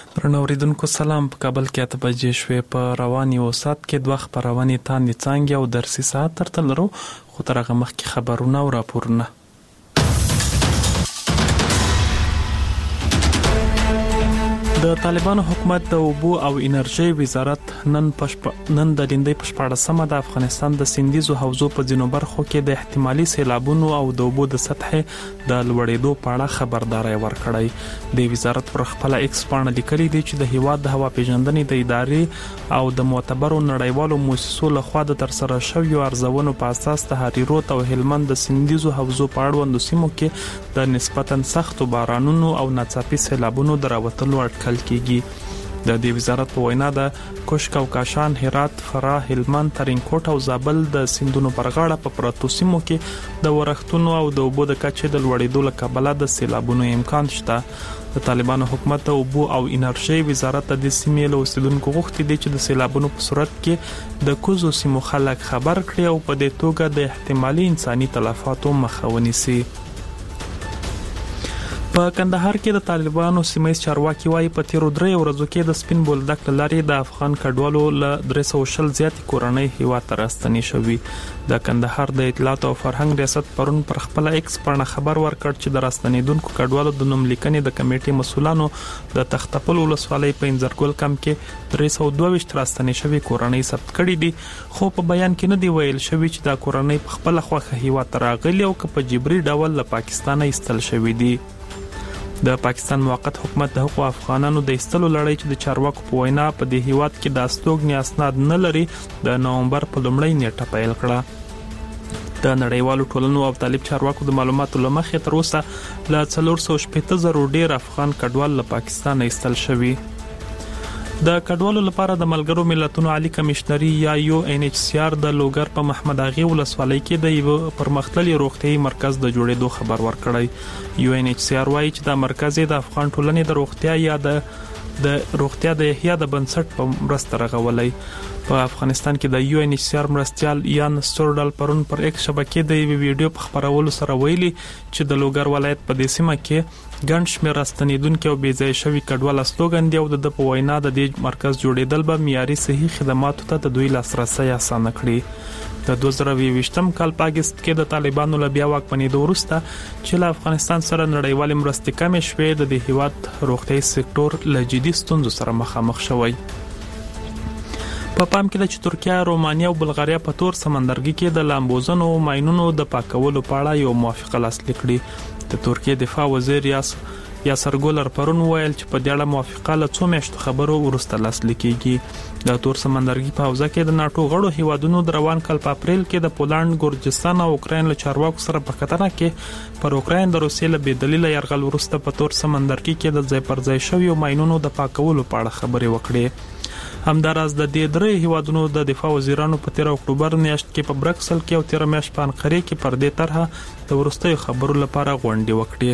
رنوریدونکو سلام. په کابل کې 8 بجې شوې. په رواني وسات کې دوه خبرونه تاندې څنګه او درسي ساعت ترته لرو، خو تر هغه مخکې خبرونه او راپورونه. د طالبانو حکومت د اوبو او انرژي وزارت نن د لیندۍ په 14مه د افغانستان د سیندیزو حوزو په ځینو برخو کې د احتمالي سیلابونو او د اوبو د سطحې د لوړېدو په اړه خبرداري ورکړی. د وزارت پر خپل ایکس باندې لیکلي دي چې د هیواد د هوا پیژندنې د ادارې او د معتبرو نړیوالو مؤسسو لخوا د ترسره شویو ارزونو په اساس د هریروت او هلمند د سیندیزو حوزو په اړوند سیمو کې د نسبتاً سختو بارانونو او ناڅاپي سیلابونو دراوتلو اټکل کیږي. د دې وزارت په وینا د کوشک او کاشان، هرات، فراه، هلمند، ترینکوټ او زابل د سیندونو پر غاړه په پرتو سیمو کې د ورښتونو او د اوبو د کچې د لوړېدو له کبله د سیلابونو امکان شته. د طالبانو حکومت د اوبو او انرژي وزارت د سیمې له اوسیدونکو غوښتي دي چې د سیلابونو په صورت کې د کوزو سیمو خلک خبر کړي او په دې توګه د احتمالي انساني تلفاتو مخه ونیسي. په کندهار کې د طالبانو سیمه چارواکي وايي په تیرو 3 ورځو کې د سپین بولدک لارې د افغان کډوالو له 300 زیات کورنۍ هیواد ته راستنې شوې. د کندهار د اطلاعات او فرهنګ ریاست پرون پر خپل ایکس باندې خبر ورکړ چې د راستنېدونکو کډوالو د نوم لیکنې د کمیټې مسولانو د تختپل ولسوالۍ په انځرګل کم کې 322 راستنې شوې کورنۍ ثبت کړې دي، خو په بیان کې نه دی ویل شوی چې دا کورنۍ په خپل خوخه هیواد ته راغلي او په جبري ډول له پاکستان ایستل شوې دي. د پاکستان موقت حکومت د حقوق افغانانو د ایستلو لړۍ چې د چارواکو په وینا په دې هیواد کې د استوګنې اسناد نه لري، د نومبر په لومړۍ نیټه پیل کړه. د نړیوالو ټولنو او طالب چارواکو د معلوماتو لمخې تر اوسه له 480,000 ډیر افغان کډوال له پاکستان ایستل شوي. د کډوالو لپاره د ملګرو ملتونو عالی کمشنري یا UNHCR د لوګر په محمد اغي ولسوالۍ کې د یو پرمختللي روغتيایي مرکز د جوړېدو خبر ورکړی. UNHCR وايي چې دا مرکز د افغان ټولنې د روغتیا یا د روغتیا د احیا د بنسټ په مرسته رغولای. په افغانستان کې د UNHCR مرستيال یان سټورډل پرون پر ایکس شبکې د ویډیو په خبرولو سره ویلي چې د لوګر ولایت په دې سیمه کې ګڼ شمېر راستنېدونکو او بېځایه شوي کډوال استوګن دي او د په وینا د دې مرکز جوړېدل به معیاري صحي خدماتو ته د دوی لاسرسي اسانه کړي. د 2020 کال په اگست کې د طالبانو له بیا واکمنېدو وروسته چې له افغانستان سره نړیوالې مرستې کمې شوې، د دې هیواد روغتيایي سکتور له جدي ستونزو سره مخامخ شوی. په پام کې د ترکیه، رومانیا او بلغاریا په تور سمندرګي کې د لامبوزن او ماينونو د پاکولو په اړه یو موافقه لاسلیک کړې. د ترکیه دفاع وزیر یاسر ګولر پرون ویل چې په دې اړه موافقه له 2 میاشتو خبرو وروسته لاسلیک کیږي. د تور سمندرګي په حوزه کې د ناتو غړو هیوادونو د روان کال په اپریل کې د پولند، ګورجستان او اوکراین له چارواکو سره په کتنه کې پر اوکراین د روسیې له بېدلیله یرغل وروسته په تور سمندرګي کې د ځای پر ځای شویو ماينونو د پاکولو په اړه خبرې وکړې. همداراز د دې 3 هیوادونو د دفاع وزیرانو په 13 اکتوبر میاشت کې په برکسل کې او 13 میاشت په انقره کې پر دې طرحه د ورستیو خبرو لپاره غونډې وکړې.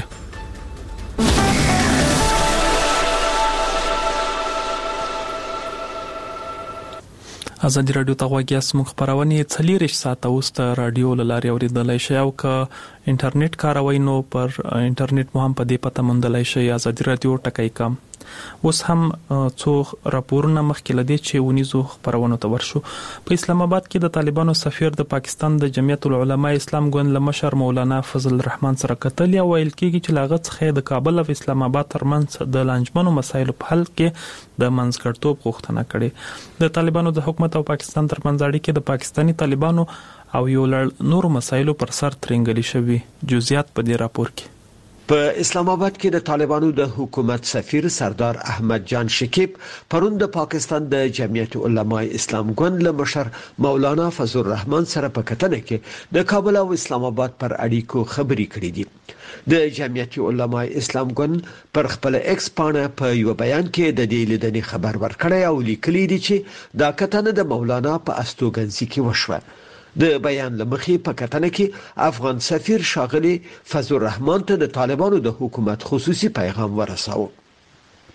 ازادي رادیو ته غوږی اسمو خبرونه 40 ساعته اوسه رادیو لاري اوریدلای شي او که انټرنیټ کاروي نو پر انټرنیټ مو هم په دې پته موندلای شي ازادي رادیو ټکای کم. اوس هم څو راپورونه مخکې لدی چې ونیزو خبرونه ته ورشو. په اسلام آباد کې د طالبانو سفیر د پاکستان د جمعیت العلماء اسلام ګوند لمشر مولانا فضل الرحمن سره کتل او ویل کېږي چې لاغت څخه د کابل او اسلام آباد ترمنځ د لانجمنو مسایلو په حل کې د منځګړتوب غوښتنه کړې. د طالبانو د حکومت او پاکستان ترمنځ اړیکې د پاکستانی طالبانو او یو نور مسایلو پر سر ترنګلي شوي. جزئیات په دې راپور کې. په اسلام آباد کې د طالبانو د حکومت سفیر سردار احمد جان شکیب پرون د پاکستان د جمعیت علماء اسلام ګوند له مشر مولانا فضل الرحمن سره په کتنه کې د کابل او اسلام آباد پر اړیکو خبرې کړې دي. د جمعیت علماء اسلام ګوند پر خپل ایکس باندې په یو بیان کې د دې لیدنې خبر ورکړی او لیکلی دی چې دا کتنه د مولانا په استوګنځي کې وشوه. د بیان لمخې په کتنه کې افغان سفیر شاغلی فضل الرحمن ته د طالبانو د حکومت خصوصي پیغام ورساوه.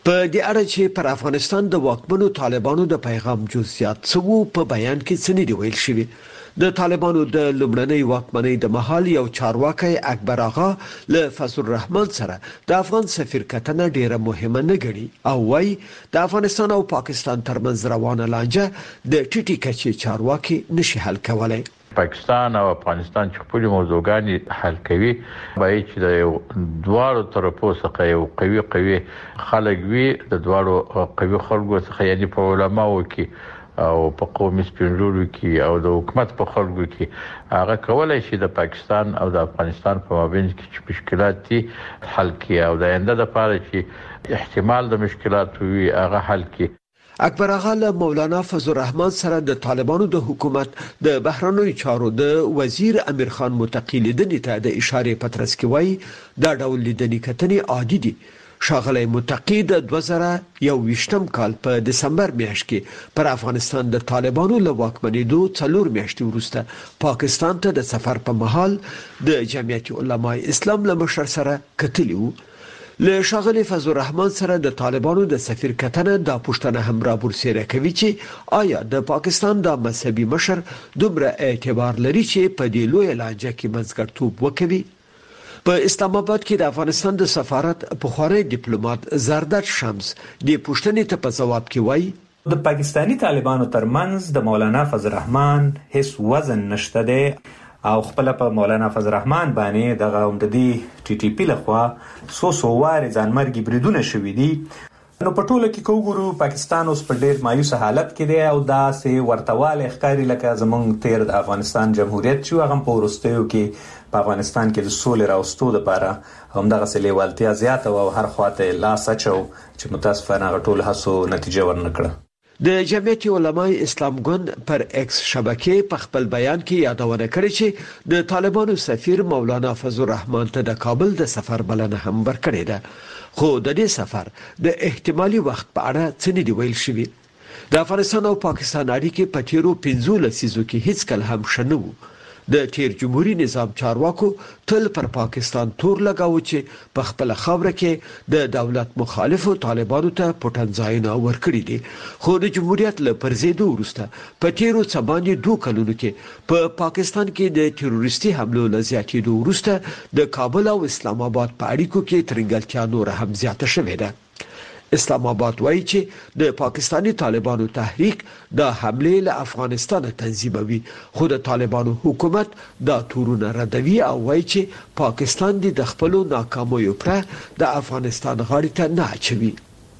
په دې اړه چې پر افغانستان د واکمنو طالبانو د پیغام جزئیات څو په بیان کې څه نه دی ویل شوی. د طالبانو د لومړنۍ واکمنۍ د مهال یو چارواکي اکبر آغا له فضل الرحمن سره د افغان سفیر کتنه ډیره مهمه نه ګڼي او وايي د افغانستان او پاکستان ترمنځ روانه لانجه د ټیټی کچې چارواکي نشي حل کولای. پاکستان او افغانستان چې خپل موضوعګان حل کوي باید چې د دوه طرفو څخه یو قوي خلک وي د دوه قوي خلکو څخه یعنی په علماو کې او په قومي سپینږیرو کې او د حکومت په خلکو کې هغه کولای شي د پاکستان او د افغانستان په مابین کې چې مشکلات دي حل کړي او د آینده لپاره چې احتمال د مشکلات وي هغه حل کړي. اکبر آغا له مولانا فضل الرحمن سره د طالبانو د حکومت د بهرنیو چارو د وزیر امیر خان متقی لیدنې ته د اشارې پترس کې وایي دا ډول لیدنې کتنې عادي دي. شاغلی متقی د 2021 کال په دسمبر میاشت کې پر افغانستان د طالبانو له واکمنېدو 4 میاشتې وروسته پاکستان ته د سفر په مهال د جمعیت علماء اسلام له مشر سره کتلی وو. له شاغلی فضل الرحمن سره د طالبانو د سفیر کتنه د پښتنه هم را برسېره کوي چې آیا د پاکستان د مذهبي مشر دومره اعتبار لري چې په دې لوی لانجه کې منځګړیتوب وکوي. په اسلام آباد کې د افغانستان د سفارت پخوانی ډیپلوماټ زرداد شمس د پوښتنې ته په جواب کې وایي د پاکستانی طالبانو ترمنځ د مولانا فضل الرحمن هیڅ وزن نشته دی او خپل په مولانا فضل الرحمن باندې دغه عمددي ټي ټي پی لخوا سو واره ځانمرګي بریدونه شوې دي. نو په ټوله کې کوګورو پاکستان اوس په ډیر مایوس حالت کې دی او دا سه ورتواله ښکاری لکه زمونږ تیر د افغانستان جمهوریت چې هغه په ورستیو کې په افغانستان کې د سولې راوستو لپاره همدغه سلې والتیا زیاته او هر خواته لاس اچو چې متاسفانه غټول هڅو نتیجه ورنکړه. د جمعیت علماء اسلام ګوند پر ایکس شبکې په خپل بیان کې یادونه کړې چې د طالبانو سفیر مولانا فضل الرحمن ته د کابل د سفر بلنه هم ورکړې ده خو د دې سفر د احتمالي وخت په اړه څه نه دی ویل شوی. د افغانستان او پاکستان اړیکې په تیرو 15 لسیزو کې هیڅ کله هم شنه وو. د تیر جمهوریت نظام چارواکو تل پر پاکستان تور لګاوه چې په خپل خاوره کې د دولت مخالفو طالبانو ته پټنځایونه ورکړي دي خو د جمهوریت له پرځېدو وروسته په تیرو څبانې 2 کلونو کې په پاکستان کې د تروریستي حملو له زیاتېدو وروسته د کابل او اسلام آباد په اړیکو کې ترنګلتیا نور هم زیاته شوې ده. اسلام آباد وایي چې د پاکستانی طالبانو تحریک د حمله له افغانستان تنظیموي خو د طالبانو حکومت دا تورونه ردوي او وایي چې پاکستان د خپلو ناکامیو پر د افغانستان غاړې ته نه اچوي.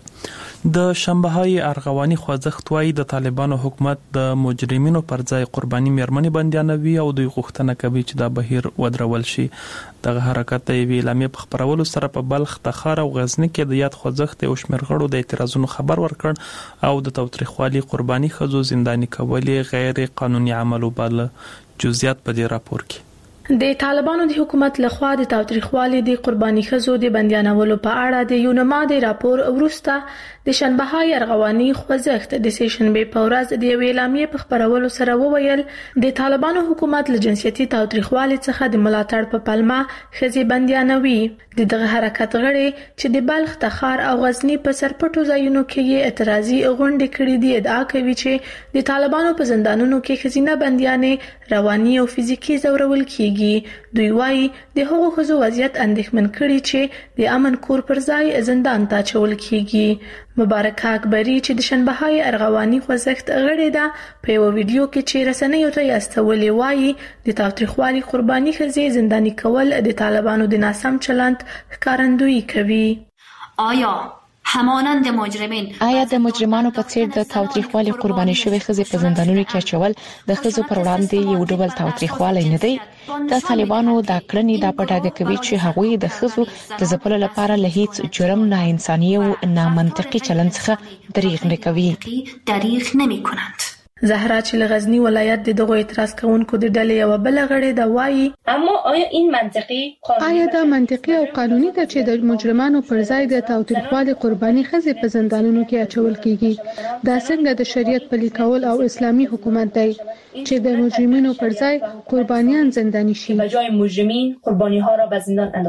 د شنبه‌های ارغواني خوځښت وايي د طالبانو حکومت د مجرمینو پر ځای قرباني میرمنې بندیانوي او دوی غوښتنه کوي چې دا بهیر ودرول شي. دغه حرکت د ویلامې په خبرولو سره په بلخ، تخار او غزنی کې د یاد خوځښت او شمېر غړو د اعتراضونو خبر ورکړ او د تاوتریخوالي قرباني ښځو زنداني کولې غیر قانوني عمل وباله. جزئیات په دې راپور کې. د طالبانو د حکومت لخوا د تاوتریخوالي د قرباني ښځو د بندیانولو په اړه د یونما د راپور وروسته د شنبه‌های ارغواني خوځښت د سیشنبه په ورځ د ویلامې په خبرولو سره وویل د طالبانو حکومت له جنسيتي تاوتریخوالي څخه د ملاتړ په پلمه ښځې بندیانوي. دغه حرکت غړي چې د بلخ، تخار او غزنی په سرپټو ځایونو کې اعتراضي غونډې کړې دي ادعا کوي چې د طالبانو په زندانونو کې ښځینه بندیانې رواني او فزیکی ځورول کیږي. دوی وايي د هغو ښځو وضعیت اندېښمن کړي چې د امن کور پر ځای زندان ته اچول کیږي. مبارک اکبری چې د شنبه‌های ارغواني خوځښت غړي ده په یو ویډیو کې چې رسنیو ته یاستولې وايي د تاوتریخوالي قرباني ښځې زنداني کول د طالبانو د ناسم چلند ښکارندویي کوي. آیا همانند مجرمین آیا د مجرمانو په څیر د تاوتریخوالي قرباني شوی ښځې په زندانونو کې اچول د ښځو پر وړاندې یو ډول تاوتریخوالی نه دی؟ د طالبانو دا کړنې دا پټه کوي چې هغوی د ښځو د ځپلو لپاره له هیڅ جرم نه انساني او نامنطقي چلند څخه دریغ نه کوي. دریغ نمی‌کنند. زهرا چې له غزنی ولایت د دغه اعتراض کوونکو د ډلې یو بل غړي دا وایي اما آیا این منطقي آیا دا منطقي او قانوني ده چې د مجرمانو پر ځای د تاوتریخوالي قرباني ښځې په زندانونو کې اچول کیږي؟ دا څنګه د شریعت پلي کول او اسلامي حکومت دی چې د مجرمینو پر ځای قربانیان زندانی شي؟ به جای مجرمین قربانی ها را به زندان اندازد.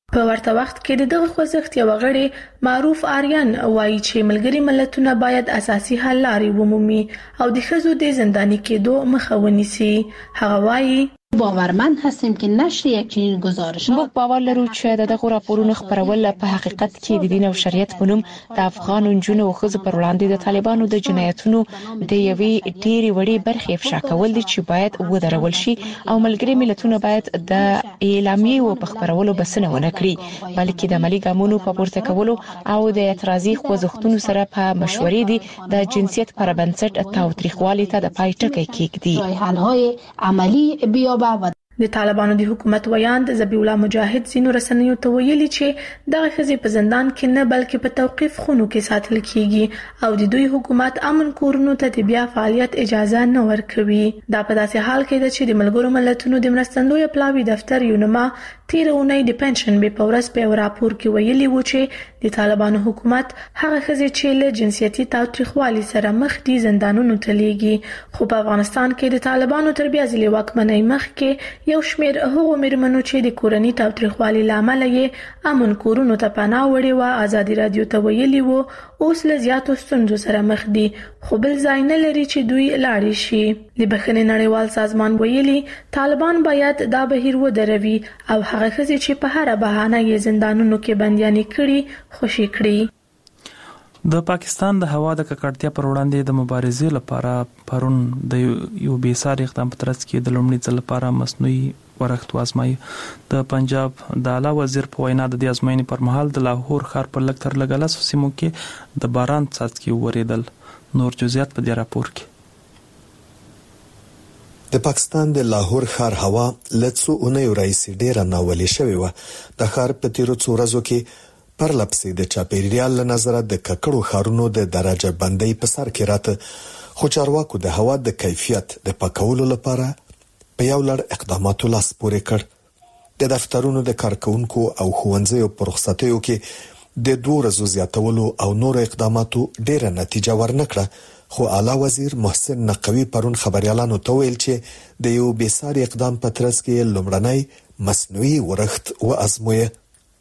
په ورته وخت کې د دغه خوځښت یو غړی معروف آریان وایي چې ملګری ملتونه باید اساسي حل لارې ومومي او د ښځو د زنداني کېدو مخه ونیسي. هغه وایي باورمند هستیم که نشر یک چنین گزارشات موږ باور لرو چې دغه راپورونو خپرول په حقیقت کې د دین او شریعت په نوم د افغان نجونو او ښځو پر وړاندې د طالبانو د جنایتونو د یوې ډېرې وړې برخې افشا کول دي چې باید ودرول شي او ملګری ملتونه باید د اعلامیې په خپرولو بسنه ونه کړي بلکې د عملي ګامونو په پورته کولو او د اعتراضي خوځښتونو سره په مشورې دي د جنسیت پر بنسټ تاوتریخوالي ته د پای ټکی کېږدي. حل‌های عملی بیابد. د طالبانو د حکومت ویاند ذبیح الله مجاهد ځینو رسنیو ته ویلي چې دغه ښځې په زندان کې نه بلکې په توقيف خونو کې ساتل کیږي او د دوی حکومت امن کورونو ته د بیا فعالیت اجازه نه ورکوي. دا په داسې حال کې ده چې د ملګرو ملتونو د مرستندوی پلاوي دفتر یونما تیر اونۍ د پنشن به په ورځ په راپور کې ویلي و چې د طالبانو حکومت هغه ښځې چې له جنسیتي تاوتریخوالي سره مخ دي زندانونو ته لیږي. خو په افغانستان کې د طالبانو تر بیا ځلې واکمنۍ مخکې یو شمېر هغو مېرمنو چې د کورنۍ تاوتریخوالي له امله یې امن کورونو ته پناه وړې وه ازادي راډیو ته ویلي وو اوس له زیاتو ستونزو سره مخ دي خو بل ځای نه لري چې دوی لاړې شي. د بخښنې نړیوال سازمان ویلي طالبان باید دا بهیر ودروي او هغه ښځې چې په هره بهانه یې زندانونو کې بندیانې کړي خوشي کړي. د پاکستان د هوا د ککړتیا پر وړاندې د مبارزې لپاره پرون د یو بیساري اقدام په ترڅ کې د لومړي ځل لپاره مصنوعي ورښت وازمایي. د پنجاب د اعلی وزیر په وینا د دې ازموینې پر مهال د لاهور ښار په لږ تر لږه لسو سیمو کې د باران څاڅکي وریدل. نور جزئیات په دې راپور کې. د پاکستان د لاهور ښار هوا لڅو اونیو راځي ډیره ناولې شوې و. د ښار په تیرو څو ورځو کې پر لپسې د چاپیریال له نظره د ککړو ښارونو د درجه بندۍ په سر کې راته خو چارواکو د هوا د کیفیت د پاکولو لپاره په یو لړ اقداماتو لاس پورې کړ. د دفترونو د کارکونکو او ښوونځیو په رخصتیو کې د 2 ورځو زیاتولو او نور اقداماتو ډیره نتیجه ورنکړه خو اعلی وزیر محسن نقوی پرون خبريالانو ته ویل چې د یو بیساري اقدام په ترڅ کې لومړنی مصنوعي ورښت و ازمویه.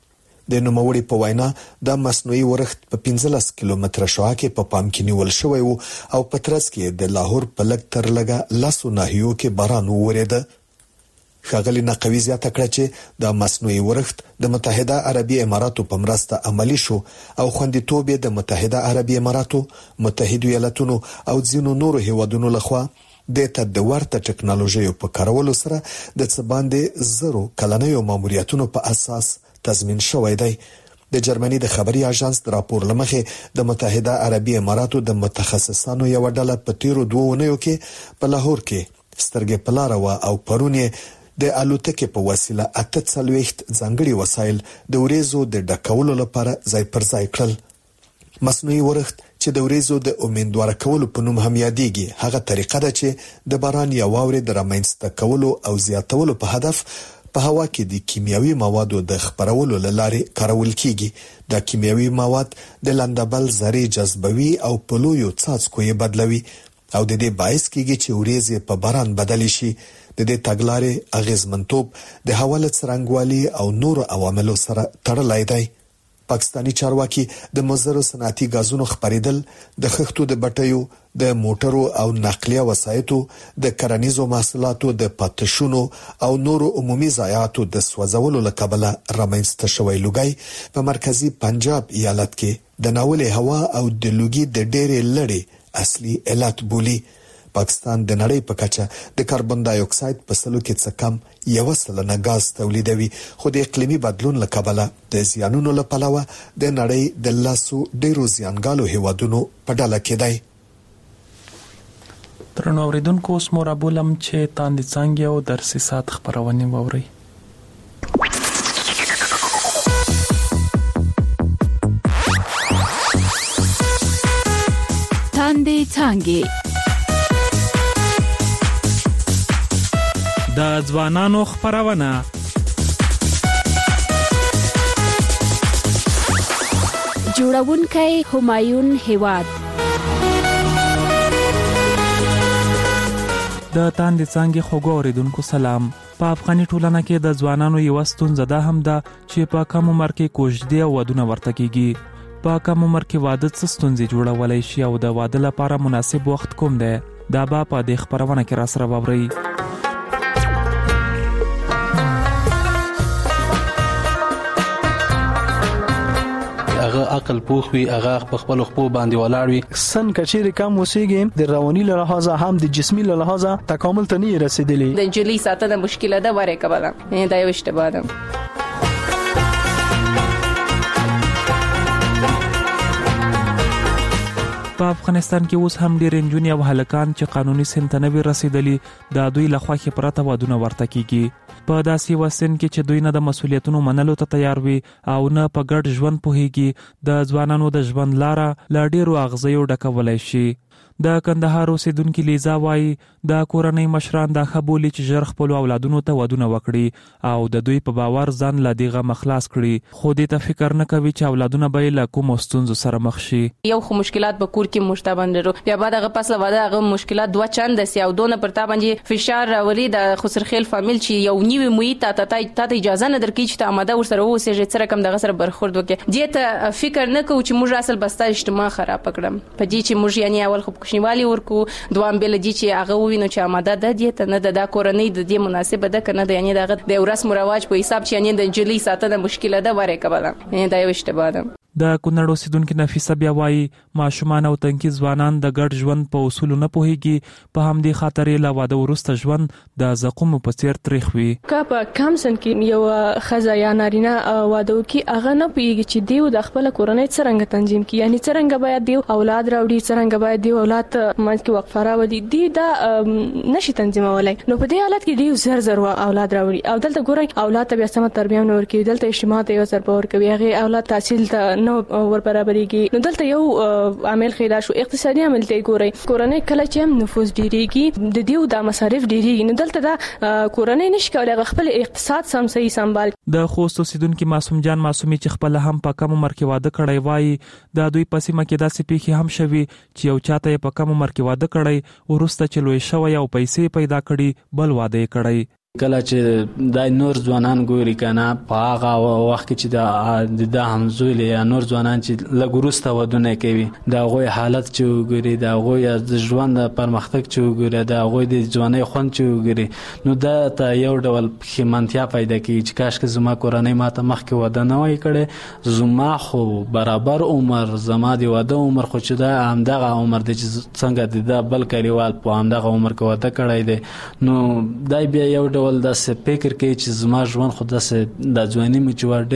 د نوموړي په وینا د مصنوعي ورښت په 15 کیلومتره شعاع کې په پام کې نیول شوی وو او په ترڅ کې د لاهور په لږ تر لږه لاسو ناحیو کې باران وورېده. ښاغلي نقوي زیاته کړه چې د مصنوعي ورښت د متحده عربي اماراتو په مرسته عملی شو او خوندیتوب د متحده عربي اماراتو، متحده ایالاتونو او ځینو نورو هیوادونو لخوا د ورته ټکنالوژیو په کارولو سره د څه باندې 0 کلنیو ماموریتونو په اساس تضمین شوی دی. د جرمني د خبري اژانس د راپور لمخې د متحده عربي اماراتو د متخصصانو یو ډله په تیرو 2 اونیو کې په لاهور کې سترګې په لار و او پرونی د الوتکې په وسیله 48 ځانګړي وسایل د وریزو د ډکولو لپاره ځای پر ځای کړل. مصنوعي ورښت چې د وریزو د امیندوار کولو په نوم هم یادېږي هغه طریقه ده چې د باران یا واورې د رامنځته کولو او زیاتولو په هدف په هوا کې د کیمیاوي موادو د خپرولو لارې کارول کیږي. دا کیمیاوي مواد د لندبل ذرې جذبوي او په لویو څاڅکو یې بدلوي او د دې باعث کیږي چې وریځې په باران بدل شي. د دې تګلارې اغیزمنتوب د هوا له څرنګوالي او نور عواملو سره تړلی دی. پاکستانی چارواکي د مضرو صنعتي غازونو خپریدل، د خښتو د بټیو، د موټرو او نقلیه وسایطو، د کرنیزو محصولاتو د پاتشونو او نورو عمومي ضایعاتو د سوځولو لکبله رامنځته شوی لوګي په مرکزی پنجاب ایالت کې د ناولې هوا او د لوګي د ډېرې لړې اصلي علت بولی. پاکستان د نړۍ په کچه د کاربن ډای اکساید په سلو کې څه کم 1% غاز تولیدوي خو د اقلیمي بدلون لکبله د زیانونو لپاره د نړۍ د لاسو ډیرو زیانګالو هیوادونو په ډله کې دی. ترنو اوریدونکو اوس مو رابولم چې تاندې څنګه او درسي سات خبرونه ووري. تاندې څنګه د ځوانانو خبرونه جوړونکی همایون هیواد د تاندې څنګه خوګو اوریدونکو سلام. په افغاني ټولنه کې د ځوانانو یو ستونزه ده هم ده چې په کم عمر کې کوژدې او ودونه ورته کیږي. په کم عمر کې واده څه ستونزې جوړولای شي او د واده لپاره مناسب وخت کوم دی؟ دا به په دې خبرونه کې را سره واورئ. هغه عقل پوخ وي، هغه په خپل خپل باندې ولاړ وي. سن کچېر کم وسیږي د رواني له لحاظه هم د جسمي له لحاظه تکامل ته نه رسیدلی. د جلی ساتنه مشکله ده وره کبله دا یو اشتباه ده. په افغانستان کې اوس هم ډېر نجونې او هلکان چې قانوني سن ته نه وي رسیدلي د دوی له خوا پرته ودونه ورته کیږي. په داسې یو سن کې چې دوی نه د مسؤلیتونو منلو ته تیار وي او نه په ګډ ژوند پوهیږي، د ځوانانو د ژوند لاره له ډېرو اغزیو ډکولای شي. د کندهار اوسیدونکو لیزا وایي د کورنۍ مشران دا خبولي چې ژر خپل اولادونو ته ودونه وکړي او د دوی په باور ځان له دغه مخلاص کړي، خو دې ته فکر نه کوي چې اولادونه به له کوم ستونزو سره مخ شي. یو خو مشکلات به کور کې مشتبندرو بیا بعد هغه پس له واده هغه مشکلات دوه چند سي او دونه پر تا باندې فشار راولي د خسرخیل فامیل چې یو نیوي محیط ته اجازه نه درکې چې ته آماده ورسره اوسې چې رقم دغه سره برخورد وکړي. دې ته فکر نه کوو چې موږ اصل بستا اجتماع خراب کړم په دې چې موږ یعنی اول خو کوشنیوالي ورکو دوام بل دي چې هغه وینو چې آماده ده دې ته نه د کورنۍ د دې مناسبه ده کنه د یعنی دغه د رسم او رواج په حساب چې یعنی د جلی ساتنه مشکله ده وره کبله دا یو اشتباه ده. د کونړ اوسیدونکو نفیسه بیا وایي ماشومان او تنکي ځوانان د ګډ ژوند په اصول نه پوهیږي، په همدې خاطر له واده وروسته ژوند د زقوم په څیر تریخ وي. که په کم سن کې یو خزه یا نارینه واده وکي هغه نه پوهیږي چې دیو د خپل کورنۍ څنګه تنظیم کی، یعنی څنګه باید دیو اولاد راوړي، څنګه باید دیو اولاد مانځ کې وقفه راوړي، دی دا نشي تنظیمولای. نو په دې حالت کې دیو زر اولاد راوړي او دلته ګورئ اولاد ته بیا سم تربیه نه ورکوي، دلته اجتماع ته یو سر باور کوي، هغه اولاد تحصیل ته نو ور برابرېږي. نو دلته یو عامل خیدا شو اقتصادي عامل ته ګورئ کورنۍ کله چې هم نفوذ ډیریږي د دیو د مصارف ډیریږي، نو دلته دا کورنۍ نشي کولای خپل اقتصاد سم صحیح سمبال. د خوست اوسیدونکو معصوم جان معصومي چې خپل هم په کم عمر کې واده کړی وایي د دوی په سیمه کې داسې پیښې هم شوي چې یو چاته په کم عمر کې واده کړی ورسته چې لوی شوی او پیسې پیدا کړي بل واده کړی. کله چې د نور ځوانان ګوري کنه په هغه وخت کې چې د همزولي یا نور ځوانان چې لګورسته ودونه کوي دا غوي حالت چې ګوري دا غوي د ژوند پرمختګ چې ګوري دا غوي د ځواني خوند چې ګوري نو دا ته یو ډول خمانتیا پیدا کوي چې کاش که زما کورنۍ ماته مخ کې وده نه وای کړي، زما خو برابر عمر زما دی واده عمر خو چې دا همدغه عمر دی چې څنګه د بل کلیوال په همدغه عمر کې واده کړی دی، نو دای بیا یو ډول داسې فکر کوي چې زما ژوند خو داسې د ځواني مې چې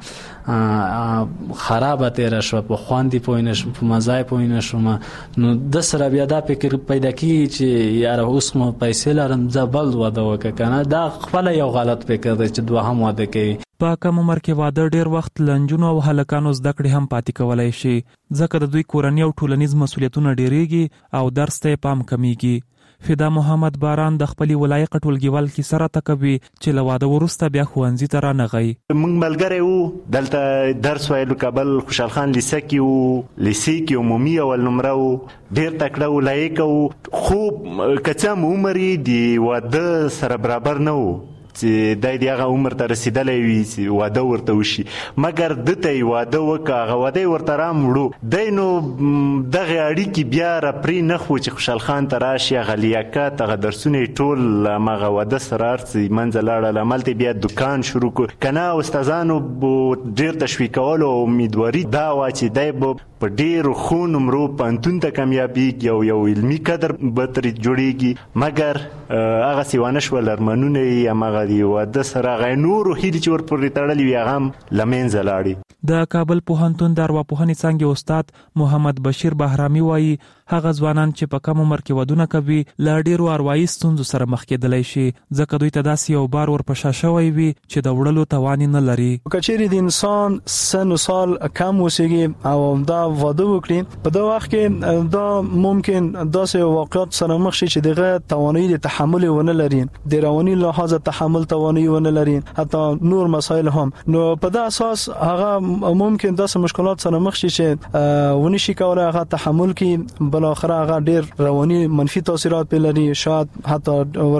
ډېره خرابه تېره شوه، په خوند یې پوه نه شوم، په مزه یې پوه نه شوم، نو د سره بیا دا فکر پیدا کېږي چې یاره اوس مو پیسې لرم زه بل واده وکړه که نه. دا خپله یو غلط فکر دی چې دوهم واده کوي. په کم عمر کې واده ډیر وخت لنجونو او هلکانو زده کړې هم پاتې کولای شي ځکه د دوی کورنۍ او ټولنیز مسؤلیتونه ډیریږي او درس ته پام کمیږي. فدا محمد باران د خپل ولایت ټولګیوال کې سره تکوي چې له واده وروسته بیا ښوونځي ته رانغی. موږ ملګری وو دلته درس ویلو کابل خوشحال خان لیسه کې وو، لیسه کې عمومي اول نمره وو، ډیر تکړه وو، لایق وو، خو که څه هم عمر یې د واده سره برابر نه وو چې دای دی هغه عمر ته رسیدلی وي چې واده ورته وشي، مګر دته یې واده وکړه هغه واده یې ورته راموړو دی نو دغې اړیکې بیا راپرې نه خو چې خوشحال خان ته راشي هغه لیاقت هغه درسونه یې ټول هماغه واده سره هر څه منځه لاړل، هملته بیا دوکان شروع کړو که نه استادانو ډېر تشویقولو او امیدواري دا وه چې دی به په ډېرو ښو نمرو پوهنتون ته کامیابېږي او یو علمي قدر به ترې جوړېږي، مګر هغسې ونه شول ارمانونه یې هماغه د واده سره هغه نورو هیلې چې ورپورې تړلې وي هغه هم له منځه لاړې. د کابل پوهنتون د ارواپوهنې څانګې استاد محمد بشیر بهرامي وایي هغه ځوانان چې په کم عمر کې ودونه کوي له ډېرو اروايي ستونزو سره مخ کېدلی شي ځکه دوی ته داسې یو بار ورپشا شوی وي چې د وړلو توان نه لري. که چیرې د انسان سن و سال کم وسیږي او دا واده وکړي په دا وخت کې دا ممکن داسې واقعیت سره مخ شي چې دغه توانایي د تحمل ونه لري د رواني لحاظ تحمل توانایي ونه لري حتی نور مسایل هم نو په دا اساس هغه ممکن داسې مشکلات سره مخ شي چې ونی شي کولای هغه تحمل کې بل اخر هغه ډیر رواني منفي تاثیرات په لري شاید حتی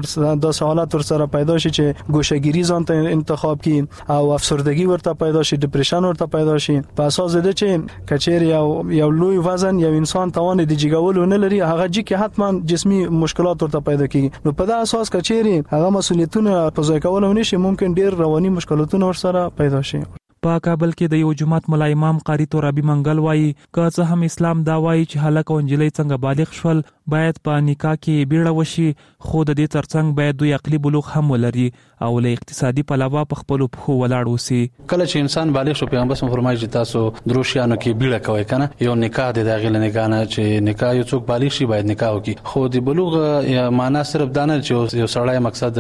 د حالات ورسره پیدا شي چې ګوشهګيري ځان ته انتخاب کی او افسردگی ورته پیدا شي ډیپریشن ورته پیدا شي په اساس د چې کچیر یو لوی وزن یو انسان توان د جګول نه لري هغه چې حتما جسمي مشکلات ورته پیدا کیږي نو په دا اساس کچیر هغه مسولیتونه په ځای کول نه شي ممکن ډیر رواني مشکلاتونه ورسره پیدا شي په کابل کې د یو جماعت ملا امام قاری ترابی منګل وایي که څه هم اسلام دا وایي چې هلک او نجلۍ څنګه بالغ شول باید په نکاح کې بیړه وشي خو د دې ترڅنګ باید دوی عقلي بلوغ هم ولري او له اقتصادي پلوه په خپل پخو ولاړ وسی کله چې انسان بالغ شو پیغمبر صلی الله علیه وسلم فرمایي چې تاسو دروشیانو کې بیړه کوئ کنه یو نکاح د داخله نکاح نه چې نکاح یو څوک بالغ شي باید نکاح وکړي خو د بلوغ معنا صرف دانه چې یو سړی مقصد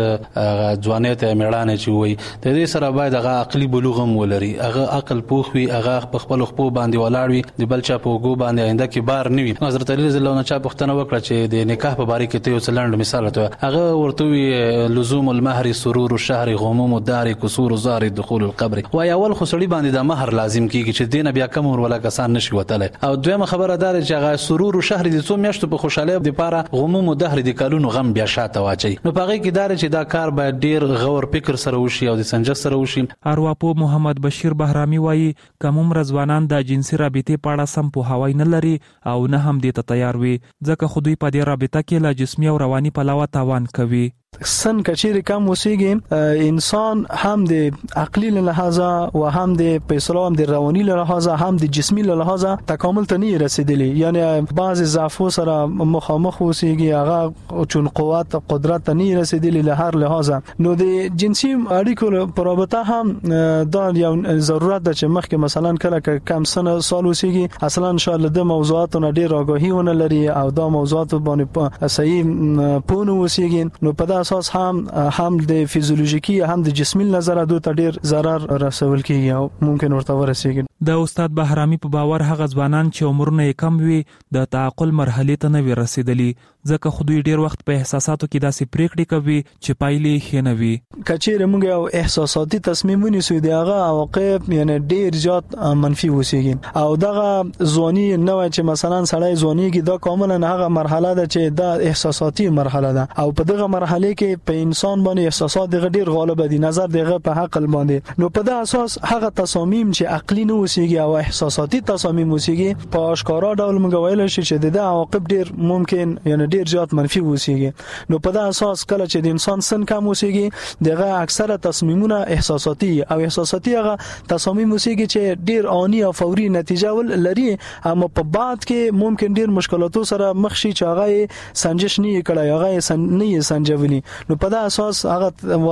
ځوانیت میړانه چې وي د دې سره باید هغه عقلي بلوغ هم ولري هغه عقل پوخ وي هغه په خپل خپل باندې ولاړ وي د بل چا په وګو باندې آینده کې بار نه وي حضرت علی رضی الله عنه چا پښتنه وکړه چې د نکاح په باره کې ته یو څلند مثال ته هغه ورته لزوم المهر سرور الشهر غموم الدار كسور زار دخول القبر وای اول خو سړي باندې د مہر لازم کیږي چې دینه بیا کم ور ولا کسان نشي وتله او دویمه خبره دار چې هغه سرور الشهر د څو میاشتو په خوشاله د پاره غموم الدهر د کالونو غم بیا شاته واچي نو پاره کې دار چې دا کار باید ډیر غور فکر سره وشي او د سنجش سره وشي ارواپو محمد بشیر بهرامي وایي کوم رضوانان د جنسي رابطې په اړه سم په هوای نه لري او نه هم دې ته تیار وي ځکه خو دوی په دې رابطه کې لا جسمي او رواني پلوه تاوان کوي سن کچیر کم وسیږي انسان هم د عقلی له لحاظه او هم د پیسلام د رواني له لحاظه هم د جسمي له لحاظه تکامل ته نه رسیدلی یعنی بعض ضعف سره مخامخ وسیږي هغه چون قوت قدرت ته نه رسیدلی له هر لحاظه نو د جنسي اړیکو په رابطه هم دا یو ضرورت ده چې مخکې مثلا کله کم سن سال وسیږي اصلا ان شاء الله د موضوعاتو نه ډیر آگاهی ونه لري او دا موضوعات باندې صحیح پونه وسیږي نو په اساس هم د فیزیولوژیکي هم د جسمي نظر دوه ته ډیر ضرر رسول کیږي او ممکن ورته ورسیږي د استاد بهرامي په باور هغه ځوانان چې عمرونه کم وي د تعقل مرحله ته نه رسیدلي ځکه خو دوی ډیر وخت په احساساتو کې داسې پریکړې کوي چې پایلې ښه نه وي کچېره موږ یو احساساتي تصمیم ونیسو دی هغه عواقب یعنی ډیر زیات منفي وسیږي او دغه ځواني نه وای چې مثلا سړی ځوانيږي دا کاملا هغه مرحله ده چې دا احساساتي مرحله ده او په دغه مرحله کې په انسان باندې احساسات دغه ډیر غالب دي نظر دغه په عقل باندې نو په دغه اساس هغه تصامیم چې عقلي نه وسیږي او احساساتي تصامیم وسیږي په اشکارا ډول موږ ویل شي چې د عواقب ډیر ممکن یعنی ډیر زیات منفي وسیږي نو په دغه اساس کله چې د انسان سن کم وسیږي دغه اکثره تصمیمونه احساساتي او احساساتي هغه تصامیم وسیږي چې ډیر آنی او فوري نتیجه ول لري اما په بعد کې ممکن ډیر مشکلاتو سره مخ شي چې هغه سنجش نه کړي هغه نه سنجولي نو په دغه اساس هغه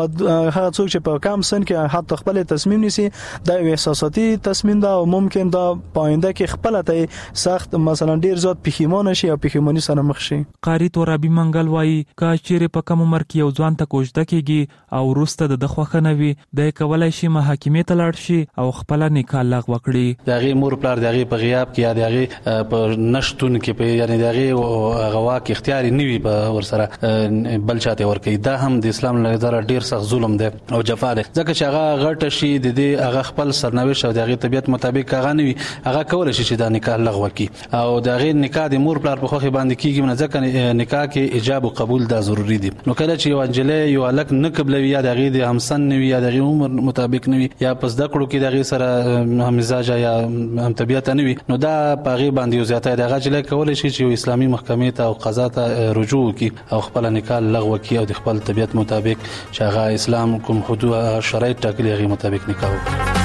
څوک چې په کم سن کې حتی خپل تصمیم نیسي دا یو احساساتي تصمیم ده او ممکن دا پاینده کې خپل ته سخت مثلا ډیر زیات پښیمانه شي او پښیمانی سره مخ شي قاری ترابی منګل وایي کا چیرې په کم عمر کې یو ځوان ته کوژده کیږي او وروسته د خوخه نه وي د کولای شي محاکمې ته لاړ شي او خپل نکاح لغوه کړي دغه مور پلار دغه په غیاب کې یا دغه په نشټون کې په یعنی دغه غوا کې اختیاري نیوي په ورسره بل چاته ور کوي دا هم د اسلام له نظر ډیر سخت ظلم دی او جفا دی ځکه چې هغه غټ شي د دې هغه خپل سرنوشت او دغه طبيعت مطابق هغه نیوي هغه کولای شي چې دا نکاح لغوه کړي او دغه نکاح د مور پلار په خوخه باندې کیږي نه ځکه نکاح کې ایجاب او قبول دا ضروری دي نو کله چې یو انجلې یو الک نه قبلوي یا دغه د همسن نوي یا دغه عمر مطابق نوي یا پس د کړو کې دغه سره هم مزاج یا هم طبيعت نوي نو دا پاغي باندې یو زیاته دغه جلې کول شي چې اسلامي محکمې ته او قضا ته رجوع کی او خپل نکاح لغوه کی او د خپل طبيعت مطابق چې هغه اسلام کوم حدود شرایط ټاکلي هغه مطابق نکاح وکړي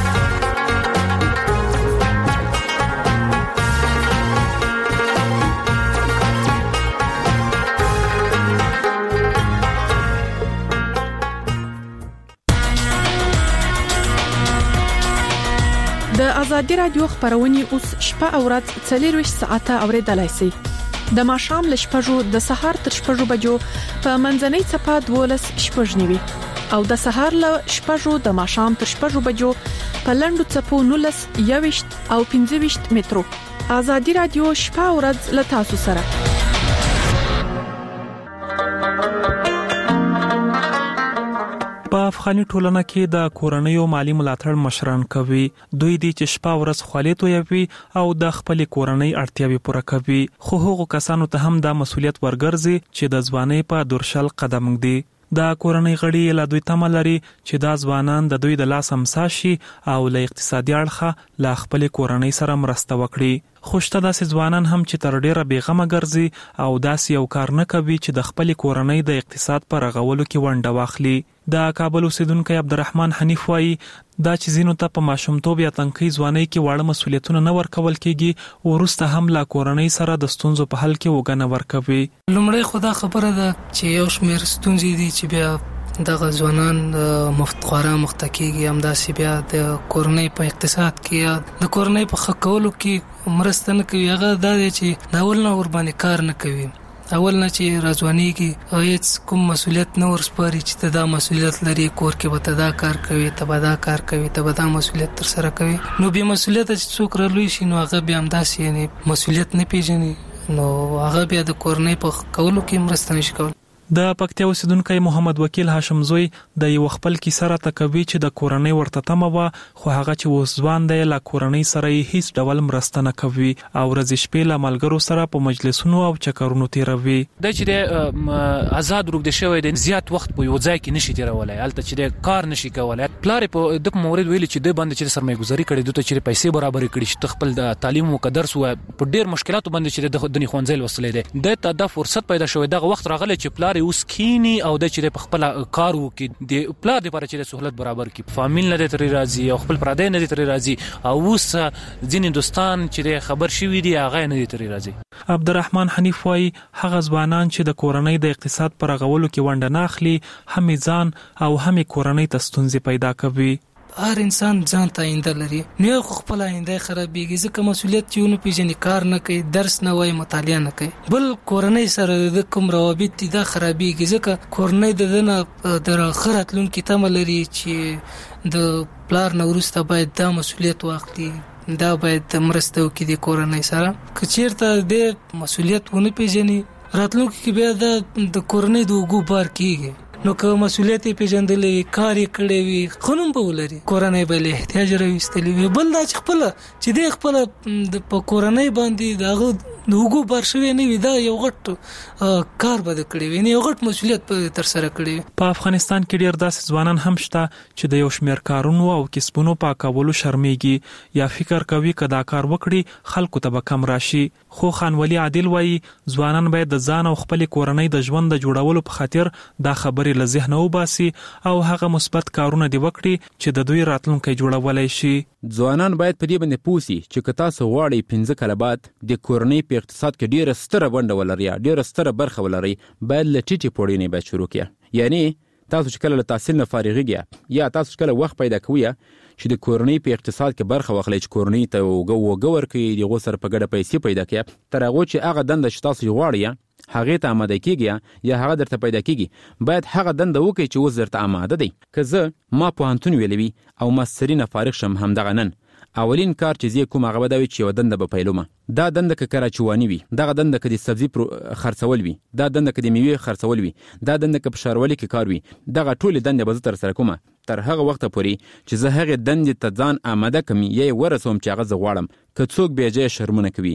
د ازادي رادیو خبرونه اوس شپه او ورځ 24 ساعته اوریدلای شئ د ماښام ل شپږو د سهار تر شپږو بجو په منځنۍ صفه 12 شپږنیوي او د سهار ل شپږو د ماښام تر شپږو بجو په لندو صفو 19 21 او 25 مترو ازادي رادیو شپه او ورځ له تاسو سره. په افغاني ټولنه کې د کورنیو مالی ملاتړ مشران کوي. دوی دي چې شپه ورځ خولې تویوي او د خپل کورنۍ اړتیاوې پوره کوي. خو هغو کسانو ته هم د مسولیت ورګرځي چې د ځوانۍ په دورشل قدم ږدي. د کورنۍ غړي له دوی تمه لري چې دا ځوانان د دوی د لاس امسا شي او له اقتصادي اړخه له خپل کورنۍ سره مرسته وکړي. خوشته داسې ځوانان هم چې تر ډیره بیغمه ګرځي او داسې یو کار نه کوي چې د خپل کورنۍ د اقتصاد پر رغولو کې ونډه واخلي. د کابل اوسیدونکو عبدالرحمن حنیف وایي دا چې زینو ته په ماشومتوب یا تنکي ځوانۍ کې واړه مسولیتونه نه ورکول کیږي او وروسته هم لا کورنۍ سره د ستونزو په حل کې وګڼه ورکوي. لومړی خدا خبره ده چې یو شمېر ستونزې دي چې بیا دغه ځوانان مفتخواره مختکیږي، همداسې بیا د کورنۍ په اقتصاد کې یا د کورنۍ په ښه کولو کې مرسته نه کوي. هغه دا دی چې د اول نه ور باندې کار نه کوي، اول نه چې راځوانيږي هیڅ کوم مسولیت نه ورسپاري چې ته دا مسولیت لري، کور کې به ته دا کار کوي، ته به دا کار کوي، ته به دا مسولیت تر سره کوي. نو بیا مسولیت چې څوک رالوي شي نو هغه بیا همداسې یعنی مسولیت نه پیژني، نو هغه بیا د کورنۍ په کولو کې مرسته نشي کولی. د پکتیا اوسیدونکو محمد وکیل هاشم زوی د یو خپل کیسه را تکوي چې د کورنۍ ورته تمه و، خو هغه چې اوس ځوان دی له کورنۍ سره هیڅ ډول مرسته نه کوي او ورځې شپې له ملګرو سره په مجلسونو او چکرونو تیروي. د چې د آزاد روغ د شوی د زیات وخت په یو ځای کې نشي تیرولای، البته چې د کار نشي کولای. پلار په د مورید ویل چې د باندې چې سرمایه گذاري کړي دوی چې پیسې برابر کړي چې تخپل د تعلیم او قدر سو په ډیر مشکلاتو باندې چې د دني خوانځل وسلې ده د ته د فرصت پیدا شوی دغه وخت راغلی چې پلار اوس کینی او د چې په خپل کار وکي د پلار لپاره چې د سہولت برابر کی فامیل نه ترې راځي او خپل پردې نه ترې راځي او اوس ځین هندستان چې خبر شوی دی هغه نه ترې راځي. عبدالرحمن حنیف وایي هغه ځوانان چې د کورنۍ د اقتصاد پر غولو کې ونډه نه اخلي هم ځان او هم کورنۍ ته ستونزې پیدا کوي. هر انسان ځان ته آینده لري، نو خپل آینده خرابېږي ځکه مسولیت چې ونه پیژني، کار نه کوي، درس نه وایي، مطالعه نه کوي. بل کورنۍ سره د کوم روابط دي دا خرابېږي ځکه کورنۍ د دنه د راتلونکي تمه لري چې د پلار نه وروسته باید دا مسولیت واخلي، دا باید مرسته وکړي د کورنۍ سره. که چیرته د مسولیت ونه پیژني راتلونکي کې بیا د کورنۍ د اوږو بار کېږي. نو که مسولیت پیژندلې کار یې کړی وي خنوم به ولري، کورنۍ به له احتیاج راوستلی وي. بل دا چې د خپل په کورنۍ باندې دغه د وګو بار شوی نه وي، دا یو غټ کار به کړی وي، نه یو غټ مسولیت به تر سره کړی. په افغانستان کې ډیر داسې ځوانان هم شته چې د یو شمېر کارونو او کسبونو په کولو شرمېږي یا فکر کوي کدا کار وکړي خلکو ته به کم راشي. خو خان ولی عادل وایي ځوانان باید د ځان او خپل کورنۍ د ژوند د جوړولو په خاطر دا خبرې له ذهنه وباسي او هغه مثبت کارونه دی وکړي چې د دوی راتلونکي جوړولای شي. ځوانان باید په دې باندې پوه شي چې که تاسو غواړئ 15 کاله بعد د کورنۍ په اقتصاد کې ډیره ستره ونډه ولرئ، ډیره ستره برخه ولرئ، باید له ټیټې پوړۍ نه باید شروع کړئ. یعنی تاسو چې کله له تحصیل نه فارغیږئ یا تاسو چې کله وخت پیدا کوئ چې د کورنۍ په اقتصاد کې برخه واخلئ، چې کورنۍ ته وګ ورکړئ، دغو سره په ګډه پیسې پیدا کړئ، تر هغو چې هغه دنده چې تاسو غواړئ هغې ته آماده کېږي یا هغه درته پیدا کېږي، باید هغه دنده وکړئ چې اوس درته آماده دی. که زه ما پوهنتون ویلی وي او ماستري نه فارغ شم همدغه نن، اولین کار چې زه کوم هغه به دا وي چې یوه دنده به پیلومه. دا دنده که کراچواني وي، دغه دنده که د سبزي خرڅول وي، دا دنده که د میوې خرڅول وي، دا دنده که په ښاروالۍ کې کار وي، دغه ټولې دندې به زه ترسره کومه تر هغه وخته پورې چې زه هغې دندې ته ځان آماده کړم یا یې ورسوم چې هغه زه غواړم. که څوک بېجایه شرمونه کوي،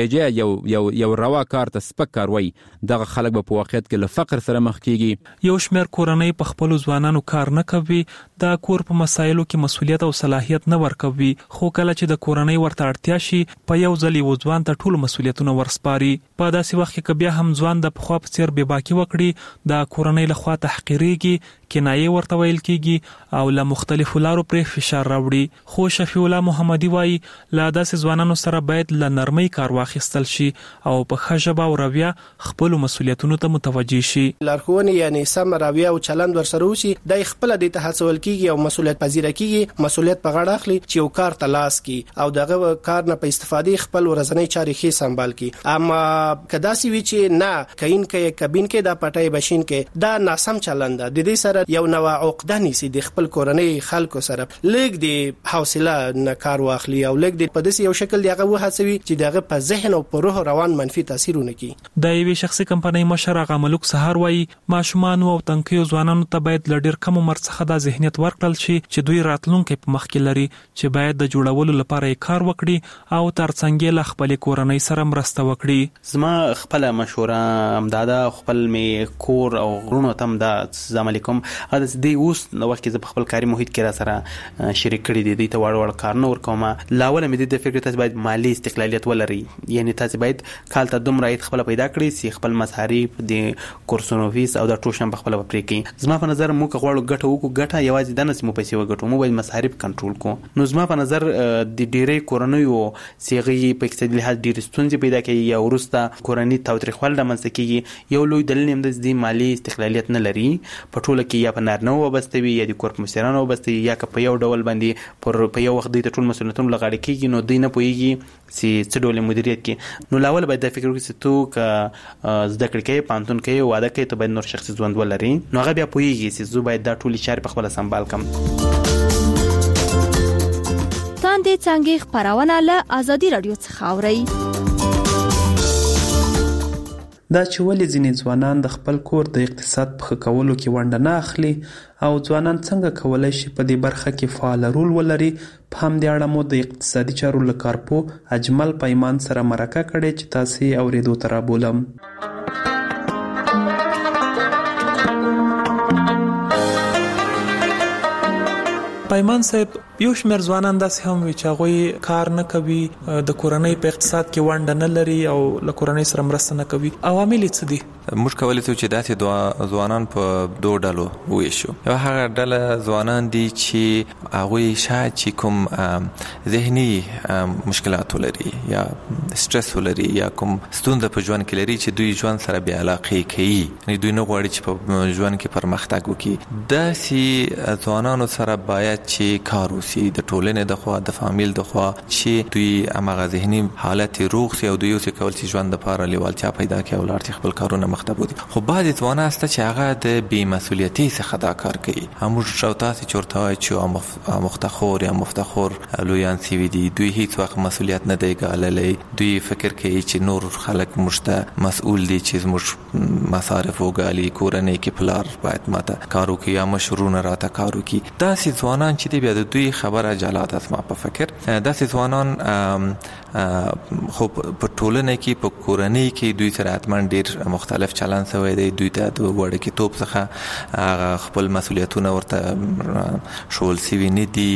بېجایه یو روا کار ته سپک کار وایي، دغه خلک به په واقعیت کې له فقر سره مخ کېږي. یو شمېر کورنۍ په خپلو ځوانانو کار نه کوي، د کور په مسایلو کې مسولیت او صلاحیت نه ورکوي، خو کله چې د کورنۍ ورته اړتیا شي په یو ځل یو ځوان ته ټول مسولیتونه ورسپاري. په داسې وخت کې که بیا هم ځوان د پخوا په څېر بېباکي وکړي، د کورنۍ لخوا تحقیرېږي، کنایې ورته ویل کېږي او له مختلفو لارو پرې فشار راوړي. خو شفیع الله محمدي وایي له داسې ځوانانو سره باید له نرمۍ کار واخیستل شي او په ښه ژبه او رویه خپلو مسولیتونو ته متوجه شي. لارښوونې یعنی سم رویه او چلند ورسره وشي، د خپله دې ته هڅول کېږي او مسولیت پذیره کېږي، مسولیت په غاړه اخلي چې یو کار ته لاس کړي او دغه کار نه په استفادې خپل ورځنۍ چارې ښې سمبال کړي. اما که داسې وي چې نه کین کې کبین کې دا پټۍ بشین کې، دا ناسم چلند ده. د دې سره یو نوع عقده نیسي د خپل کورنۍ خلکو سره، لږ د حوصله نه کار واخلي او لږ د په داسې یو شکل دی هغه وهڅوي چې دغه په ذهن او په روح روان منفي تاثیرونه کوي. د یوې شخصي کمپنۍ مشر هغه ملک سهار وایي ماشومان او تنکیو ځوانانو ته باید ل ډیر کم عمر څخه د ذهنیت ورکړل شي چې دوی راتلونکي په مخ کې لري چې باید د جوړولو لپاره کار وکړي او ترڅنګ له خپل کورنۍ سره مرسته وکړي. زما خپل مشوره امداده خپل می کور او غرونو تم د السلام علیکم دا د اوس نو وخت کې خپل کاري محیط کې را سره شریک کړی دي ته وړ کارونه ورکوم. لاول مې د فکر تاسو باید مالی استقلالیت ولري یعنی تاسو باید کال ته دومره ایت خپل پیدا کړی چې خپل مصارف د کورسونو فیس او د ټوشن په خپل پرې کې. زما په نظر موږ غواړو ګټه وکړو ګټه یوازې د نس مو پیسې وګټو مو باید مصارف کنټرول کو. نو زما په نظر د ډیرې کورنیو سیغي په اقتصادي لحاظ ډیر ستونزې پیدا کوي یا ورسته کورنۍ تاوتریخوال د منځ کې یو لوی دلیل هم د مالی استقلالیت نه لري په ټوله کې یا په نارنه وبستوي یا د کورپ مشرانو وبستوي یا په یو ډول باندې پر په یو وخت د ټول مسؤلیتونو لغړی کېږي نو دوی نه پوهیږي چې څه ډول مدیریت کې. نو لاول باید د فکر وکړي چې تو ک زده کړې کې پانتون کې واده کې ته باید نور شخصي ژوند ولري نو هغه بیا پوهیږي چې زه باید دا ټول چارې په خپل سمبال کم. تاندې څنګه خبرونه له ازادي رادیو څخه اوري. دا چې ولې ځینې ځوانان د خپل کور د اقتصاد په ښه کولو کې ونډه نه اخلي او ځوانان څنګه کولی شي په دې برخه کې فعال رول ولري په همدې اړه مو د اقتصادي چارو له کارپوه اجمل پیمان سره مرکه کړې چې تاسو یې اورېدو ته رابولم. پیمان صاحب یو شمېر ځوانان داسې هم وي چې هغوی کار نه کوي د کورنۍ په اقتصاد کې ونډه نه لري او له کورنۍ سره مرسته نه کوي. عوامل یې څه دي؟ موږ کولی شو چې داسې ځوانان په دوه ډلو وویشو. یو هغه ډله ځوانان دي چې هغوی شاید چې کوم ذهني مشکلات ولري یا سټرس ولري یا کوم ستونزه په ژوند کې لري چې دوی ژوند سره بې علاقې کوي یعنې دوی نه غواړي چې په ژوند کې پرمختګ وکړي. داسې ځوانانو سره باید چې کار وشي د ټولنې د خوا د فامیل د خوا چې دوی هماغه ذهني حالت روغ شي او دوی اوس کول چې ژوند لپاره لیوالتیا پیدا کړي او لاړ خپل کارونه مخته بوځي. خو بعضې ځوانان شته چې هغه د بې مسؤلیتۍ څخه دا کار کوي. موږ شو تاسې چې ورته وایو چې مفتخور یا مفتخور لویان سوي دي دوی هیڅ وخت مسؤلیت نه دی ګاللی. دوی فکر کوي چې نور خلک موږ ته مسؤل دي چې زموږ مصارف وګالي کورنۍ کې پلار باید ماته کار وکړي یا مشرونه راته کار وکړي. داسې ځوانان چې دی بیا د دوی خبره جلا ده زما په فکر. داسې ځوانان خو په ټولنه کې په کورنۍ کې دوی سره حتما ډیر مختلف چلند شوی دی. دوی ته د وړکتوب څخه خپل مسؤلیتونه ورته شول سوي نه دي.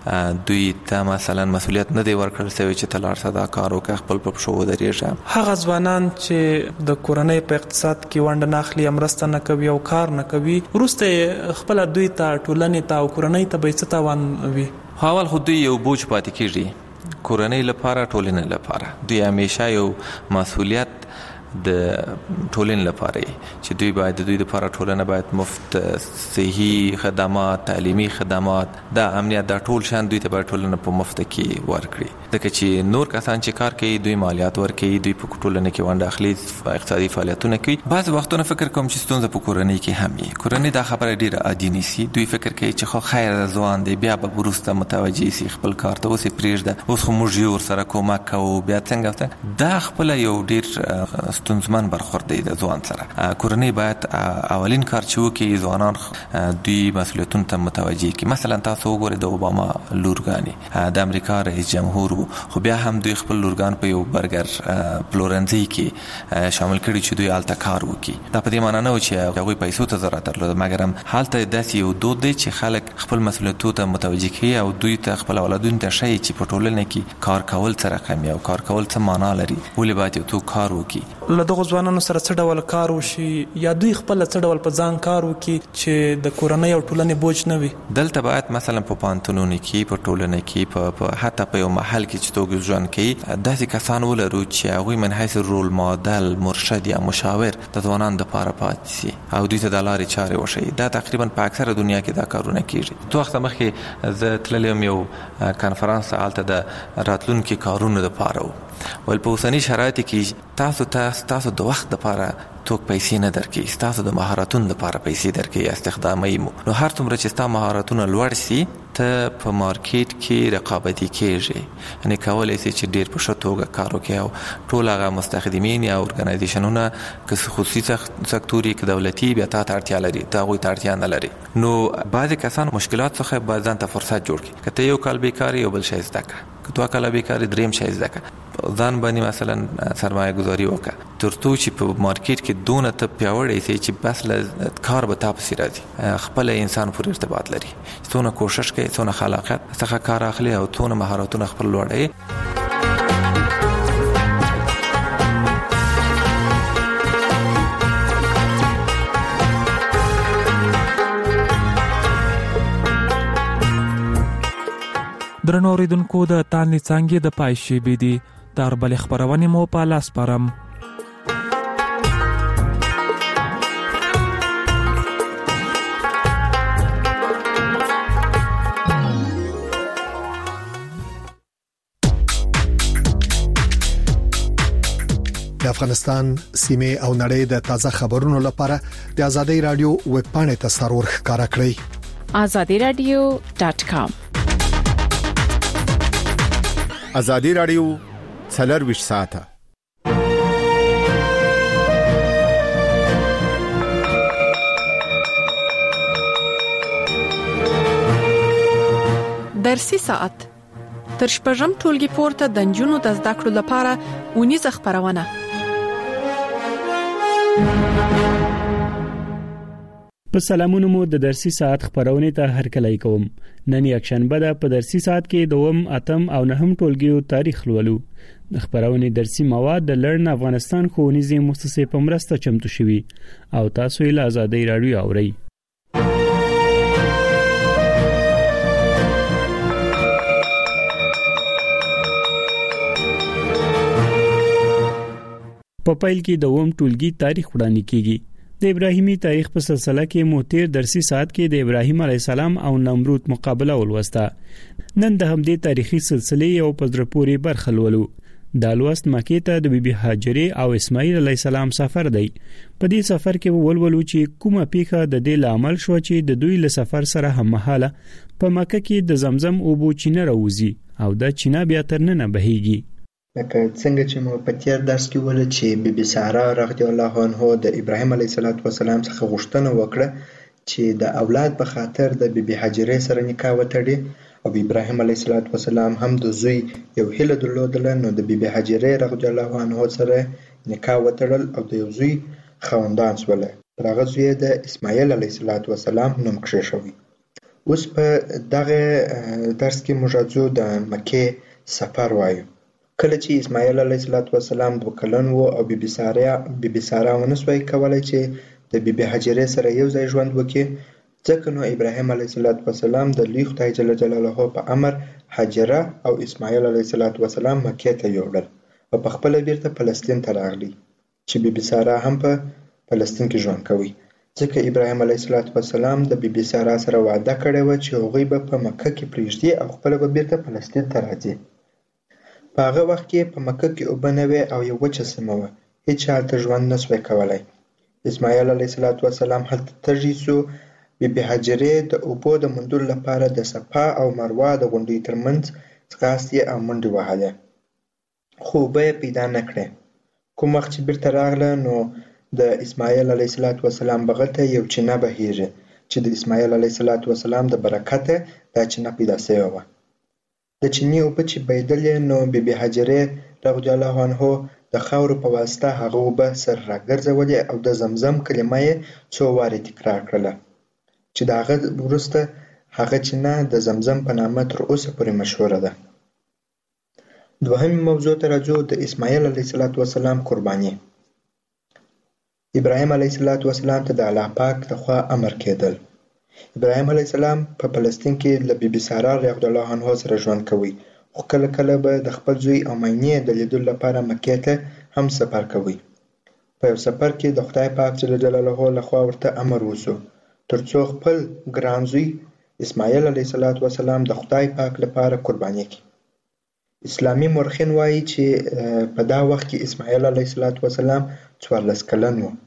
دوی ته مثلا مسؤلیت نه دی ورکړل شوی چې ته لاړ شه دا کار وکړه خپل په پښو ودرېږه. هغه ځوانان چې د کورنۍ په اقتصاد کې ونډه نه اخلي مرسته نه کوي او کار نه کوي وروسته خپل دوی ته ټولنې ته او کورنۍ ته به څه تاوان وي؟ اول خو دوی یو بوج پاتې کېږي کورنۍ لپاره ټولنې لپاره. دوی همیشه یو مسؤلیت د ټولنې لپاره چې دوی باید د دوی لپاره ټولنه باید مفت صحي خدمات تعلیمي خدمات دا امنیت دا ټول شان دوی ته باید ټولنه په مفت کې ورکړي. ځکه چې نور کسان چې کار کوي دوی مالیات ورکوي دوی په ټولنه کې ونډه اخلي اقتصادي فعالیتونه کوي. بعض وختونه فکر کوم چې ستونزه په کورنۍ کې هم وي. کورنۍ دا خبره ډیره عادي نیسي. دوی فکر کوي چې خو خیر ځوان دی بیا به وروسته متوجه شي خپل کار ته اوس یې پرېږده اوس خو موږ یې ورسره کومک کوو بیا څنګه دا خپله یو ډیر ستونزمن برخورد دی د ځوان سره. کورنۍ باید اولین کار چې وکړي ځوانان دوی مسؤلیتونو ته متوجه کړي. مثلا تاسو وګورئ د اوباما لورګانې د امریکا رئیس جمهور خو بیا هم دوی خپل لورګان په یو برګر پلورنځي کې شامل کړي چې دوی هلته کار وکړي. دا په دې معنی نه و چې هغوی پیسو ته ضرورت درلوده مګر هم هلته داسې یو دود دی چې خلک خپل مسؤلیتونو ته متوجه کوي او دوی ته خپل اولادونو ته ښیي چې په ټولنه کې کار کول څه رقم او کار کول څه معنا لري ولې باید یو څوک کار وکړي. له دغو ځوانانو سره څه ډول کار وشي یا دوی خپل څه ډول په ځان کار وکړي چې د کورنۍ او ټولنې بوج نه وي؟ دلته باید مثلا په پوهنتونونو کې په ټولنه کې په حتی په یو محل کې چې توګه ژوند کوي داسې کسان ولرو چې هغوی من حیث رول ماډل مرشد یا مشاور د ځوانانو دپاره پاتې شي او دوی ته د لارې چارې وښیي. دا تقریبا په اکثره دنیا کې دا کارونه کېږي. څو وخته مخکې زه تللی یم یو کنفرانس هلته د راتلونکي کارونو دپاره و. ول په اوسني شرایطو کې تاسو د وخت دپاره څوک پیسې نه درکوي ستاسو د مهارتونو لپاره پیسې درکوي استخداموي مو. نو هر څومره چې ستا مهارتونه لوړ سي ته په مارکیټ کې رقابتي کېږي، یعنی کولای شي چې ډیر په ښه توګه کار وکړي او ټول هغه مستخدمین یا ارګنایزیشنونه که خصوصي سکتوري که دولتي بیا ته اړتیا لري، ته هغوی ته اړتیا نه لري. نو بعضې کسان مشکلات څخه باید ځان ته فرصت جوړ کړي. که ته یو کال بیکاري یو بل شی زده کړه، که 2 کاله بیکاري دریم شی زده کړه، ځان باندې مثلا سرمایه گذاري وکړه تر څو چې په مارکیټ کې دونه ته پیاوړی شي چې بس له کار به تا پسې راځي. خپل انسان پورې ارتباط لري، څونه کوشش کوي، څونه خلاقیت څخه کار اخلي او څونه مهارتونه خپل لوړوي. درنو اوریدونکو د تانې څانګې د پای شیبې دي تر بلې خپرونې مو په لاس سپارم. د افغانستان سیمه او نړۍ د تازه خبرونو لپاره د آزادۍ رادیو ویب پاڼې ته سرور ښکارا کړئ. azadiradio.com آزادی رادیو 24 ساعته. درسي ساعت تر شپږم ټولګي پورته د نجونو د زده کړو لپاره ونیزه خبرونه. په سلامونو مو د درسي ساعت خبرونه ته هرکلی کوم. نن یکشنبه ده. په درسي ساعت کې دوم، اتم او نهم ټولګیو تاریخ لولو. د خبرونه درسي مواد د لرن افغانستان ښوونیزې مؤسسې په مرسته چمتو شوي او تاسو یې له آزادۍ رادیو اورئ. په پیل کې دوم ټولګي تاریخ وړاندې کیږي. د ابراهیمی تاریخ په سلسله کې مو تیر درسي ساعت کې د ابراهیم علی السلام او نمرود مقابله ولوسته. نن د همدې تاریخي سلسله یو پزرپوري برخه لولو. د لوست مکې ته د بیبي هاجرې او اسماعیل علی السلام سفر دی. په دې سفر کې ولولو چې کومه پیښه د دې عمل شو چې د دوی له سفر سره هممهاله په مکه کې د زمزم او بو چینه راوځي او د چینه بیا تر نن بهيږي. لکه څنګه چې مو په تیر درس کې ول چې بیبي ساره رضی الله عنها د ابراهیم علیه السلام څخه غوښتنه وکړه چې د اولاد په خاطر د بیبي هاجرې سره نکاح وتړي او ابراهیم علیه السلام هم د زوی یو هیله درلودله، نو د بیبي هاجرې رضی الله عنها سره نکاح وتړل او د یو زوی خوندان شول. پر هغه زوی د اسماعیل علیه السلام نوم کېښوي. اوس په دغه درس کې موږ د مکې سفر وایو. کله چې اسماعیل علیه السلام 2 کلن و او بیبي ساره ونسوي کولای چې د بیبي هاجرې سره یو ځای ژوند وکړي، ځکه نو ابراهیم علیه السلام د لوی خدای جل جلاله په امر هاجره او اسماعیل علیه السلام مکې ته یوړل او په خپل بیرته فلسطین ته راغلی چې بیبي ساره هم په فلسطین کې ژوند کوي، ځکه ابراهیم علیه السلام د بیبي ساره سره وعده کړې و چې هغوی به په مکه کې پرېږدي او خپل به بیرته فلسطین ته راځي. په هغه وخت کې په مکه کې اوبه نه وې او یو وچه سیمه وه، هیچ هلته ژوند نسوی کولی. اسماعیل علیه السلام هلته تږی سو. بیبي هاجرې د اوبو د موندلو لپاره د صفا او مروه د غونډۍ ترمنځ ځغاستې او منډې وهلې، خو اوبه یې پیدا نه کړې. کوم وخت چې بیرته راغله نو د اسماعیل علیه السلام بغل ته یو چینه بهیږي چې د اسماعیل علیه السلام د برکته دا چینه پیدا شوې وه. د چینې اوبه چې بهیدلې نو بیبي هاجرې رضی الله عنها د خاورو په واسطه هغه اوبه سر راګرځولې او د زمزم کلمه یې څو وارې تکرار کړله چې د هغه وروسته هغه چینه د زمزم په نامه تر اوسه پورې مشهوره ده. دوهمې موضوع ته راځو، د اسماعیل علیه السلام قرباني. ابراهیم علیه السلام ته د الله پاک لخوا امر کېدل. ابراهیم علیه السلام په فلسطین کې له بیبي ساره رضی الله عنها سره ژوند کوي، خو کله کله به د خپل زوی او مینې د لیدلو لپاره مکې ته هم سفر کوي. په یو سفر کې د خدای پاک جل جلاله لخوا ورته امر وشو ترڅو خپل ګران زوی اسماعیل علیه السلام د خدای پاک لپاره قرباني کړي. اسلامي مورخین وایي چې په دا وخت کې اسماعیل علیه السلام 14 کلن و.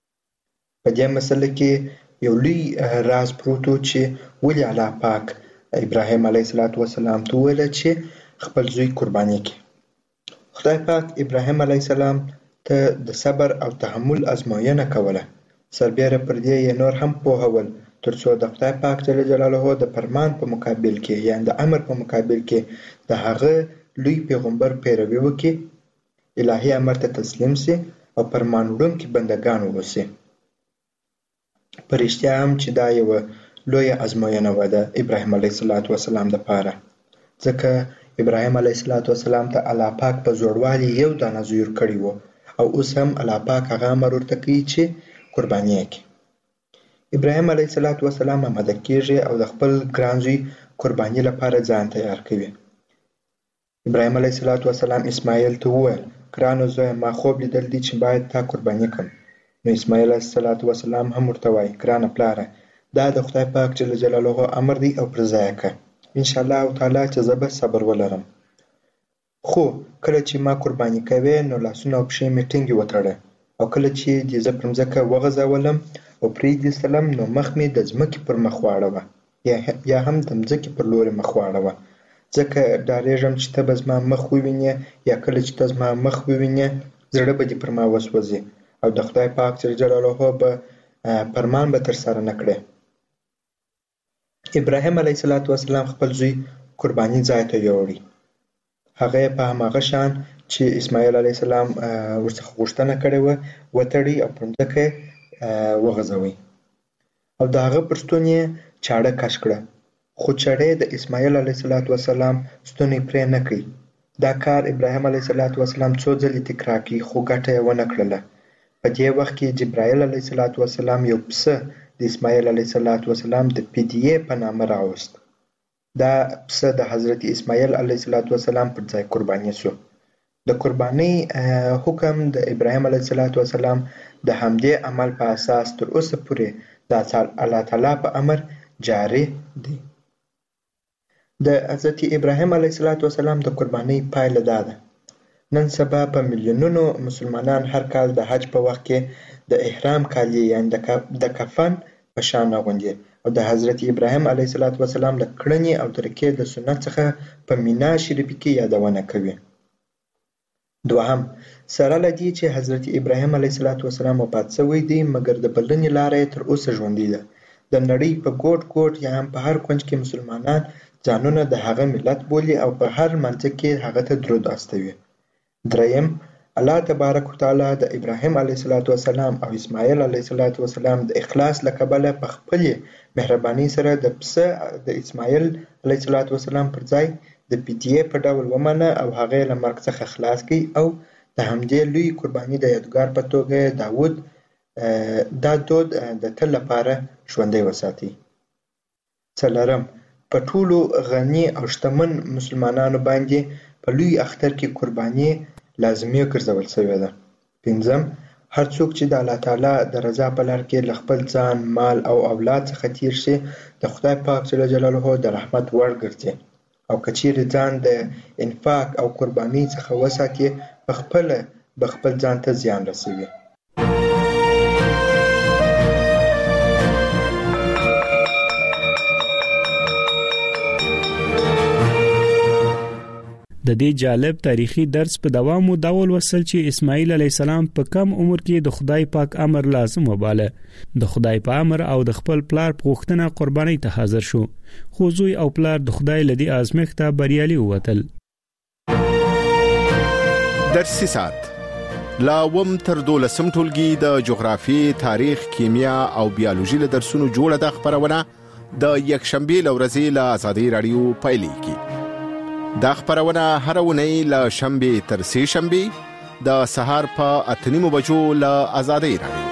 په دې مسله کې یو لوی راز پروت و چې ولې الله پاک ابراهیم علیه السلام ته وویل چې خپل زوی قرباني کړي. خدای پاک ابراهیم علیه السلام ته د صبر او تحمل ازموینه کوله. سربیره پر دې یې نور هم پوهول ترڅو د خدای پاک جل جلاله د فرمان په مقابل کې یا د امر په مقابل کې د هغه لوی پیغمبر پیروي وکړي، الهي امر ته تسلیم سي او فرمان وړونکي بندگان واوسي. په رښتیا هم چې دا یوه لویه ازموینه وه د ابراهیم علیه السلام دپاره، ځکه ابراهیم علیه السلام ته الله پاک په زوړوالي یو دانه زوی ورکړی و او اوس هم الله پاک هغه امر ورته کوي چې قرباني یې کړي. ابراهیم علیه السلام آماده کېږي او د خپل ګران زوی قرباني لپاره ځان تیار کوي. ابراهیم علیه السلام اسماعیل ته وویل ګرانو زویه ما خوب لیدل دي چې باید تا قرباني کړم. نو اسماعیل علیه السلام هم ورته وایي ګرانه پلاره دا د خدای پاک جل جلاله امر دی او پر ځای کړه، انشاءالله تعالی چې زه به صبر ولرم. خو کله چې ما قرباني کوې نو لاسونه او پښې مې ټینګې وتړه او کله چې دې زه پر مځکه وغځولم او پرې دې سلم نو مخ مې د ځمکې پر مخ واړوه یا هم د ځمکې پر لوري مخ واړوه، ځکه ډارېږم چې ته به زما مخ ووینې یا کله چې ته زما مخ ووینې زړه به دې پر ما وسوځي او د خدای پاک جل جلاله به فرمان به ترسره نه کړې. ابراهیم علیه السلام خپل زوی قرباني ځای ته یوړی. هغه یې په هماغه شان چې اسماعیل علیه السلام ورڅخه غوښتنه کړې وه وتړی او پر مځکه یې وغځوی او د هغه پر ستون یې چاړه کش کړه، خو چړې د اسماعیل علیه السلام ستونی پرې نه کړي. دا کار ابراهیم علیه السلام څو ځلې تکرار کړي خو ګټه یې ونه کړله. په دې وخت کې جبرائیل علیه السلام یو پسه د اسماعیل علیه السلام د فدیې په نامه راوست. دا پسه د حضرت اسماعیل علیه السلام پر ځای قرباني شو. د قربانۍ حکم د ابراهیم علیه السلام د همدې عمل په اساس تر اوسه پورې د الله تعالی په امر جاری دی. د حضرت ابراهیم علیه السلام د قربانۍ پایله دا ده. نن سبا په میلیونونو مسلمانان هر کال د حج په وخت کې د احرام کالي یعنی د کفن په شان اغوندي او د حضرت ابراهیم علیه السلام د کړنې او طریقې د سنت څخه په مینا شریفه کې یادونه کوي. دوهم، سره له دې چې حضرت ابراهیم علیه السلام وفات شوی دی مګر د بلنې لاره یې تر اوسه ژوندۍ ده. د نړۍ په ګوټ ګوټ یا هم په هر کونج کې مسلمانان ځانونه د هغه ملت بولي او په هر منځ کې هغه ته درود استوي. دریم، الله تبارک وتعالی د ابراهیم علیه السلام او اسماعیل علیه السلام د اخلاص له کبله په خپل مهرباني سره د پسه د اسماعیل علیه السلام پر ځای د فدیې په ډول ومنه او هغه له مرګ څخه خلاص کړي او د همدې لوی قرباني د یادګار په توګه دا دود د تل لپاره ژوندی وساتي. څلورم، په ټولو غني او شتمن مسلمانانو باندې په لوی اختر کې قرباني لازمي ګرځول شوې ده. پنځم، هر څوک چې د الله تعالی د رضا په لار کې له خپل ځان، مال او اولاد څخه تیر شي د خدای پاک جل جلاله د رحمت وړ ګرځي او که چیرې ځان د انفاق او قربانۍ څخه وساتي په خپل ځان ته زیان رسوي. د دې جالب تاریخي درس په دوام او ډول وصل چې اسماعیل علی السلام په کم عمر کې د خدای پاک امر لازم وباله، د خدای په امر او د خپل پلار په غوښتنه قرباني ته حاضر شو، خو زوی او پلار د خدای لدی آزمایښت ته بریالي ووتل. درسي سات لا وم تر 12 ټولګي د جغرافي، تاریخ، کیمیا او بیولوژي له درسونو جوړه د خبرونه د یکشنبه لورځي له آزادۍ رادیو پایلې کی. دا خبرونه هر ونی له شنبه تر سه شنبه د سهار په 8:30 بجو له آزادۍ رادیو.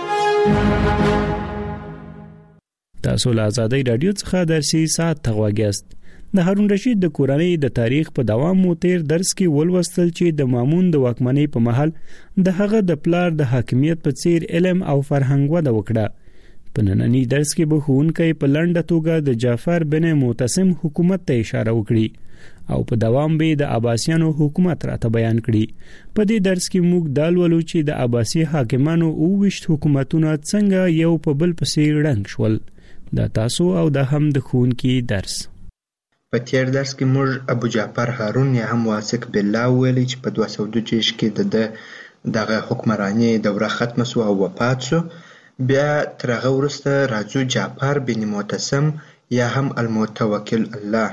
تاسو له آزادۍ رادیو څخه درسي سات تغواګست. د هارون رشید د کورنۍ د تاریخ په دوام مو تیر درس کې ولوستل چې د مامون د واکمنۍ په محل د هغه د پلار د حاکمیت په څیر علم او فرهنګ وده وکړه. په نننی درس کې به ښوونکی په لنډه توګه د جعفر بن معتصم حکومت ته اشاره وکړي او په دوام به د عباسیانو حکومت راته بیان کړي. په دې درس کې موږ دالولو چې د عباسی حاکمانو او وشت حکومتونه څنګه یو په بل پسې ړنګ شول. دا تاسو او د هم د ښوونکي درس. په تیر درس کې موږ ابو جعفر هارون یا هم واثق بالله ویلي چې په 226 کې دغه حکمرانی دوره ختمه سو او وفات شو. بیا تر هغه وروسته راځو جعفر بن معتصم یا هم المتوکل الله.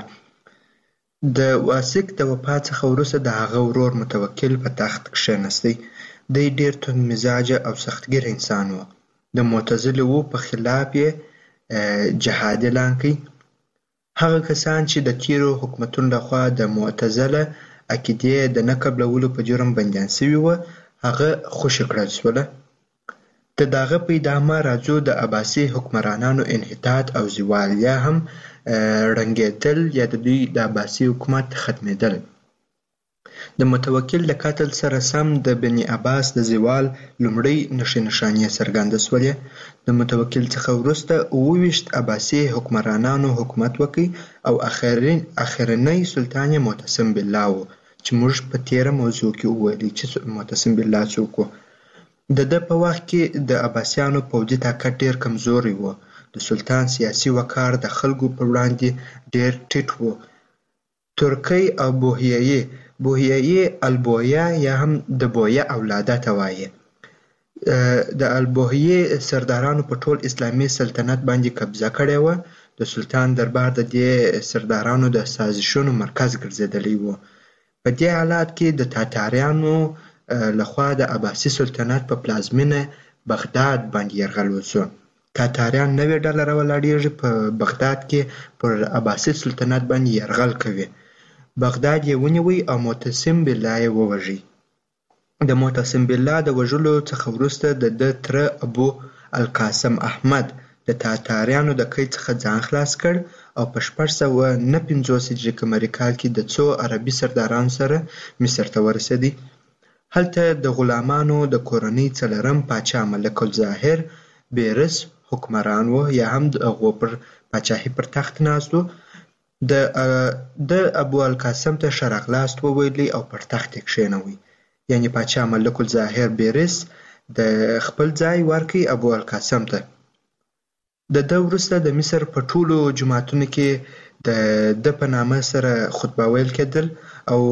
د واثق د وفات څخه وروسته د هغه ورور متوکل په تخت کښېنستی. دی ډیر توند مزاجه او سختګیر انسان و. د معتزله په خلاف یې جهاد اعلان کړ. هغه کسان چې د تیرو حکومتونو لخوا د معتزله عقیدې د نه قبلولو په جرم بندیان شوي وو هغه خوشي کړل شول. د دغه په ادامه راځو د عباسي حکمرانانو انحطاط او زوال یا هم ړنګېدل یا د دوی د عباسي حکومت ختمېدل. د متوکل د قتل سره سم د بني عباس د زوال لومړی نښې نښانې څرګنده شولې. د متوکل څخه وروسته 28 عباسي حکمرانانو حکومت وکړ او اخرنی سلطان معتصم بالله و چې موږ په تیره موضوع کې وویلي چې معتصم بالله څوک و. د ده په وخت کې د عباسیانو پوځي طاقت ډیر کمزوری و. د سلطان سیاسي وقار د خلکو په وړاندې ډیر ټیټ و. ترکی او بوهیایي البویا یا هم د بویا اولاده ته وایي. د البوهیي سردارانو په ټول اسلامي سلطنت باندې قبضه کړې وه. د سلطان دربار د دې سردارانو د سازشونو مرکز ګرځېدلی و. په دې حالات کې د تاتاریانو لخوا د عباسي سلطنت په پلازمینه بغداد باندې یرغل وشو. تاتاریان نوې ډله راولاړېږي په بغداد کې پر عباسي سلطنت باندې یرغل کوي. بغداد یې ونیوی او معتصم بالله یې ووژي. د معتصم بالله د وژلو څخه وروسته د ده تره ابو القاسم احمد د تاتاریانو د قید څخه ځان خلاص کړ او په 659 هجري قمري کال کې د څو عربي سردارانو سره مصر ته ورسېدی. هلته د غلامانو د کورنۍ څلرم پاچا ملک الظاهر بیرس حکمران و یا هم د هغو پر پاچاهي پر تخت ناست و. د ابو القاسم ته ښه راغلاست وویلی او پر تخت یې کښېنوی. یعنې پاچا ملک الظاهر بیرس د خپل ځای ورکړي ابو القاسم ته. د ده وروسته د مصر په ټولو جوماتونو کې د ده په نامه سره خطبه ویل کېدل او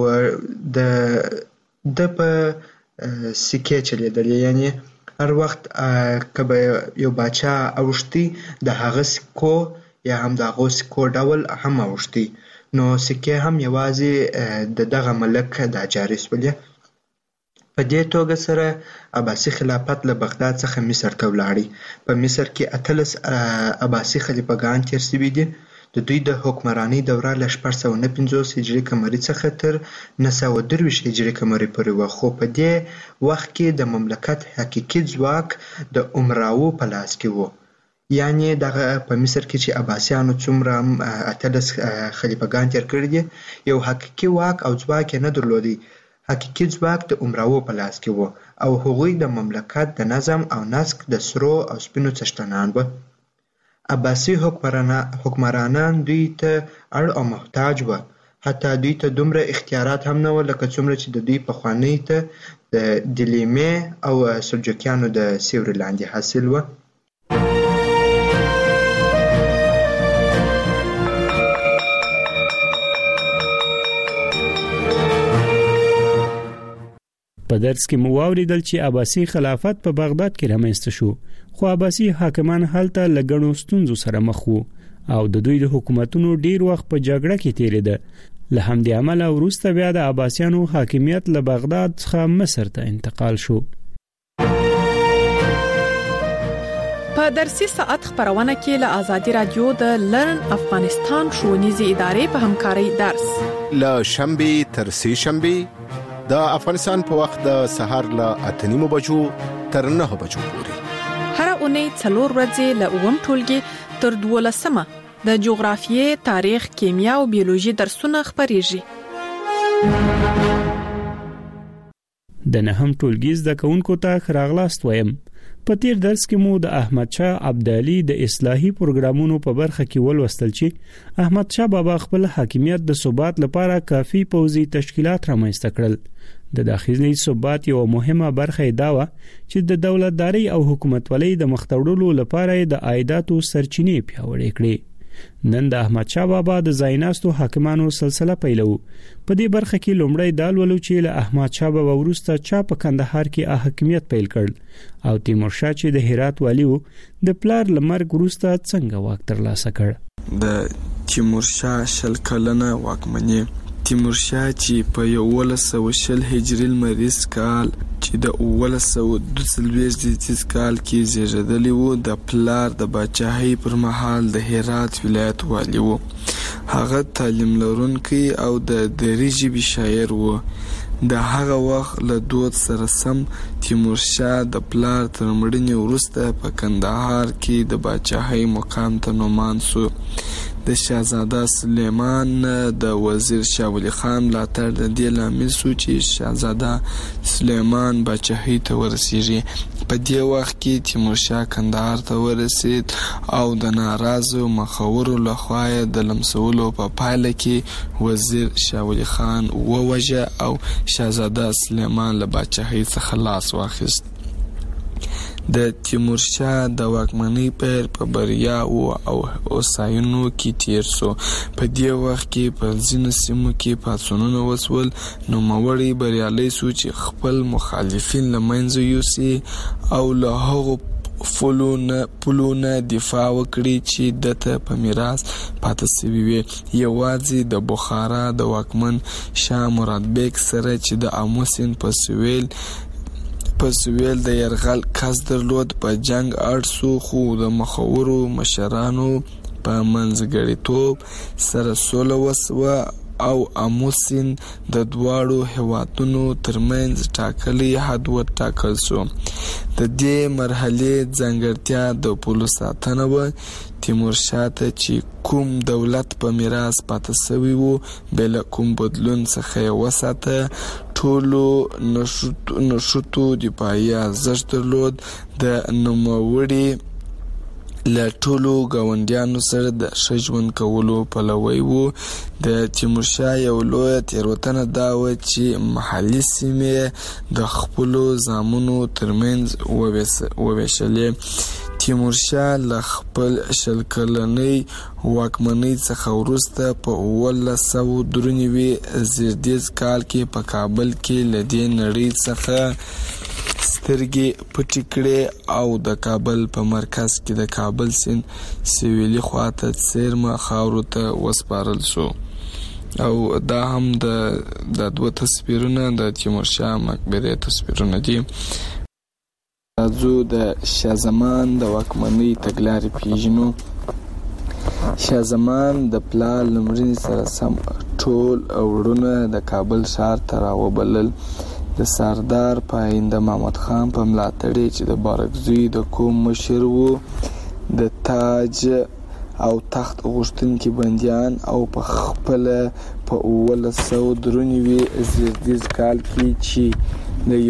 د په سکې چلیدل. یعنې هر وخت که به یو باچا اوښتي د هغه سکو یا هم د هغو سکو ډول هم اوښتي نو سکې هم یوازې د دغه ملک دا جاري شولې. په دې توګه سره عباسي خلافت له بغداد څخه مصر ته ولاړی. په مصر کې 18 عباسي خلیفګان تیر شوي دي. د دوی د حکمرانۍ دوره له 659 هجري قمري څخه تر 923 هجري قمري پورې وه. خو په دې وخت کې د مملکت حقیقي ځواک د امراو په لاس کې و. یعنې دغه په مصر کې چې عباسیانو څومره 18 خلیفګان تیر کړي دي یو حقیقي واک او ځواک یې نه درلودی. حقیقي ځواک د امراو په لاس کې و او هغوی د مملکت د نظم او نسق د سرو او سپینو څښتنان وه. عباسي حکمرانان دوی ته اړ او محتاج وه. حتی دوی ته دومره اختیارات هم نه وه لکه څومره چې د دوی پخوانۍ ته د دیلیمې او سلجوقیانو د سیوري لاندې حاصل وه. په درس کې مو واوریدل چې عباسي خلافت په بغداد کې رامنځته شو خو عباسي حاکمان هلته لګڼو ستونزو سره مخ وو او د دوی د حکومتونو ډیر وخت په جګړه کې تیریده. له همدې عمله وروسته بیا د عباسیانو حاکمیت له بغداد څخه مصر ته انتقال شو. په درسي ساعت خبرونه کې له آزادي رادیو د لرن افغانستان ښوونیزې ادارې په همکارۍ درس له شنبه تر سه شنبه د افغانستان په وخت د سهار له 8:30 بجو تر 9 بجو پورې هر اونۍ 4 ورځې له اوم ټولګي تر 12مه د جغرافیې، تاریخ، کیمیا او بیولوژي درسونه خبريږي. د نهم ټولګي زده کوونکو ته خراغلاست وایم. په تیر درس کې مو د احمد شاه ابدالي د اصلاحي پروګرامونو په برخه کې ولوستل چې احمد شاه بابا خپل حاکمیت د ثبات لپاره کافي پوځي تشکیلات رامنځته کړل. د داخلي ثبات یو مهمه برخه دا و چې د دولتداري او حکومتولۍ د مخ ته وړلو لپاره د عایداتو سرچینې پیاوړې کړې. نن د احمد شاه بابا د ځایناستو حاکمانو سلسله پیلو. په دې برخه کې لومړی دا ولولو چې له احمد شاه بابا وروسته چا په کندهار کې حاکمیت پیل کړ او تیمور شاه چې د هرات والی و د پلار لمرګ وروسته څنګه واک ترلاسه کړ. د تیمور شاه شل کلنه واکمني تیمور شاه چې په 1920 هجری لمریز کال چې د 1942 کال کې زیږیدلی و د پلار د بادشاهۍ پر مهال د هرات ولایت والی و. هغه تعلیم لرونکی او د دري ژبې شاعر و. د هغه وخت له دود سره سم تیمور شاه د پلار تر مړینې وروسته په کندهار کې د بادشاهۍ مقام ته نومان سو. د شاهزاده سلیمان د وزیر شاه ولی خان ملاتړ د دې لامل شو چې شاهزاده سلیمان بادشاهۍ ته ورسیږي. په دې وخت کې تیمور شاه کندهار ته ورسید او د ناراضو مخورو لخوا د لمسولو په پایله کې وزیر شاه ولی خان ووژه او شاهزاده سلیمان له بادشاهۍ څخه لاس واخیست. د تیمور شاه د واکمنۍ پیر په بریا او اوساینو کې تیر سو. په دې وخت کې په ځینو سیمو کې پاڅونونه وسول. نوموړی بریالی سو چې خپل مخالفین له منځه یوسي او له هغو پلونه دفاع وکړي چې دته په میراث پاتې شوي وي. یوازې د بخارا د واکمن شاه مراد بیک سره چې د آمو سیند په سویل د یرغل کس درلود په جنگ اړ سو، خو د مخورو مشرانو په منځګړیتوب سره سوله وسوه او آمو سیند د دواړو هیوادونو ترمنځ ټاکلی حد وټاکل سو. د دې مرحلې ځانګړتیا د پولو ساتنه وه. تیمور شاه ته چې کوم دولت په میراث پاتې شوی و بې له کوم بدلون څخه یې وساته. ټولو نښتو دفاعي ارزښت درلود. د نوموړي له ټولو ګاونډیانو سره د ښه ژوند کولو پلوی و. د تیمور شاه یو لویه تېروتنه دا وه چې محلي سیمې د خپلو زامنو ترمنځ وویشلې. تیمور شاه له خپل شل کلنۍ واکمنۍ څخه وروسته په 1993 زیږدیز کال کې په کابل کې له دې نړۍ څخه سترګې پټې کړې او د کابل په مرکز کې د کابل سیند سویلي خواته څیرمه خاورو ته وسپارل شو. او دا هم د دوه تصویرونه د تیمور شاه مقبرې تصویرونه دي. راځو د شاه زمان د واکمنۍ تګلارې پیژنو. شاه زمان د پلار له مړینې سره سم ټول وروڼه د کابل ښار ته راوبلل. د سردار پاینده محمد خان په ملاتړ چې د بارکزوی د قوم مشر و، د تاج او تخت غوښتونکي بندیان او په خپل په 1993 زیږدیز کال کې چې د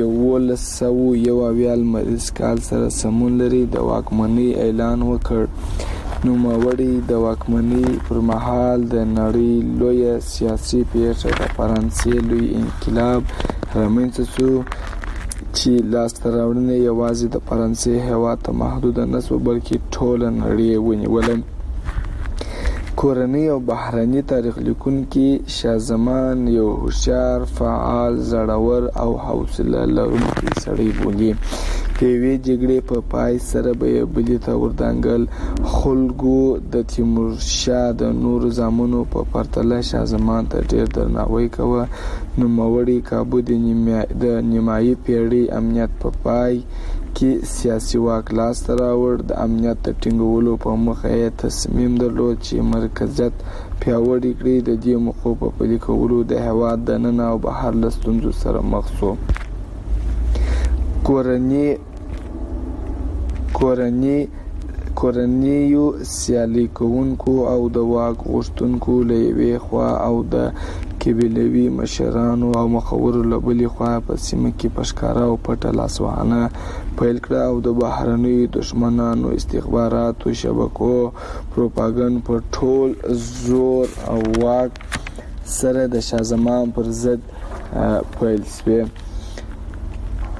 1901 لمریز کال سره سمون لري د واکمنۍ اعلان وکړ. نوموړي د واکمنۍ پر مهال د نړۍ لویه سیاسي پیښه د فرانسې لوی انقلاب رامنځته شو چې لاسته راوړنې یوازې د فرانسې هېواد ته محدوده نه شوه بلکې ټوله نړۍ ونیوله. کورنۍ او بهرني تاریخ لیکونکي شاه زمان یو هوښیار، فعال، زړور او حوصله لرونکی سړی بولي. د یوې جګړې په پای سره به یې بلې ته وردانګل. خلکو د تیمور شاه د نورو زامنو په پرتله شاه زمان ته ډېر درناوی کوه. نوموړي کابو د نیمایي پیړۍ امنیت په پای کې سیاسي واک لاسته راوړ. د امنیت د ټینګولو په موخه یې تصمیم درلود چې مرکزیت پیاوړی کړي. د دې موخو په پلي کولو د هېواد دننه او بهر له ستونزو سره مخ شو. کورنیو سیالي کوونکو او د واک غوښتونکو له یوې خوا او د قبیلوي مشرانو او مخورو له بلې خوا په سیمه کې په ښکاره او پټه لاسوهنه پیل کړه او د بهرنیو دښمنانو استخباراتو شبکو پروپاګند په ټول زور او واک سره د شاه زمان پر ضد پیل شوې.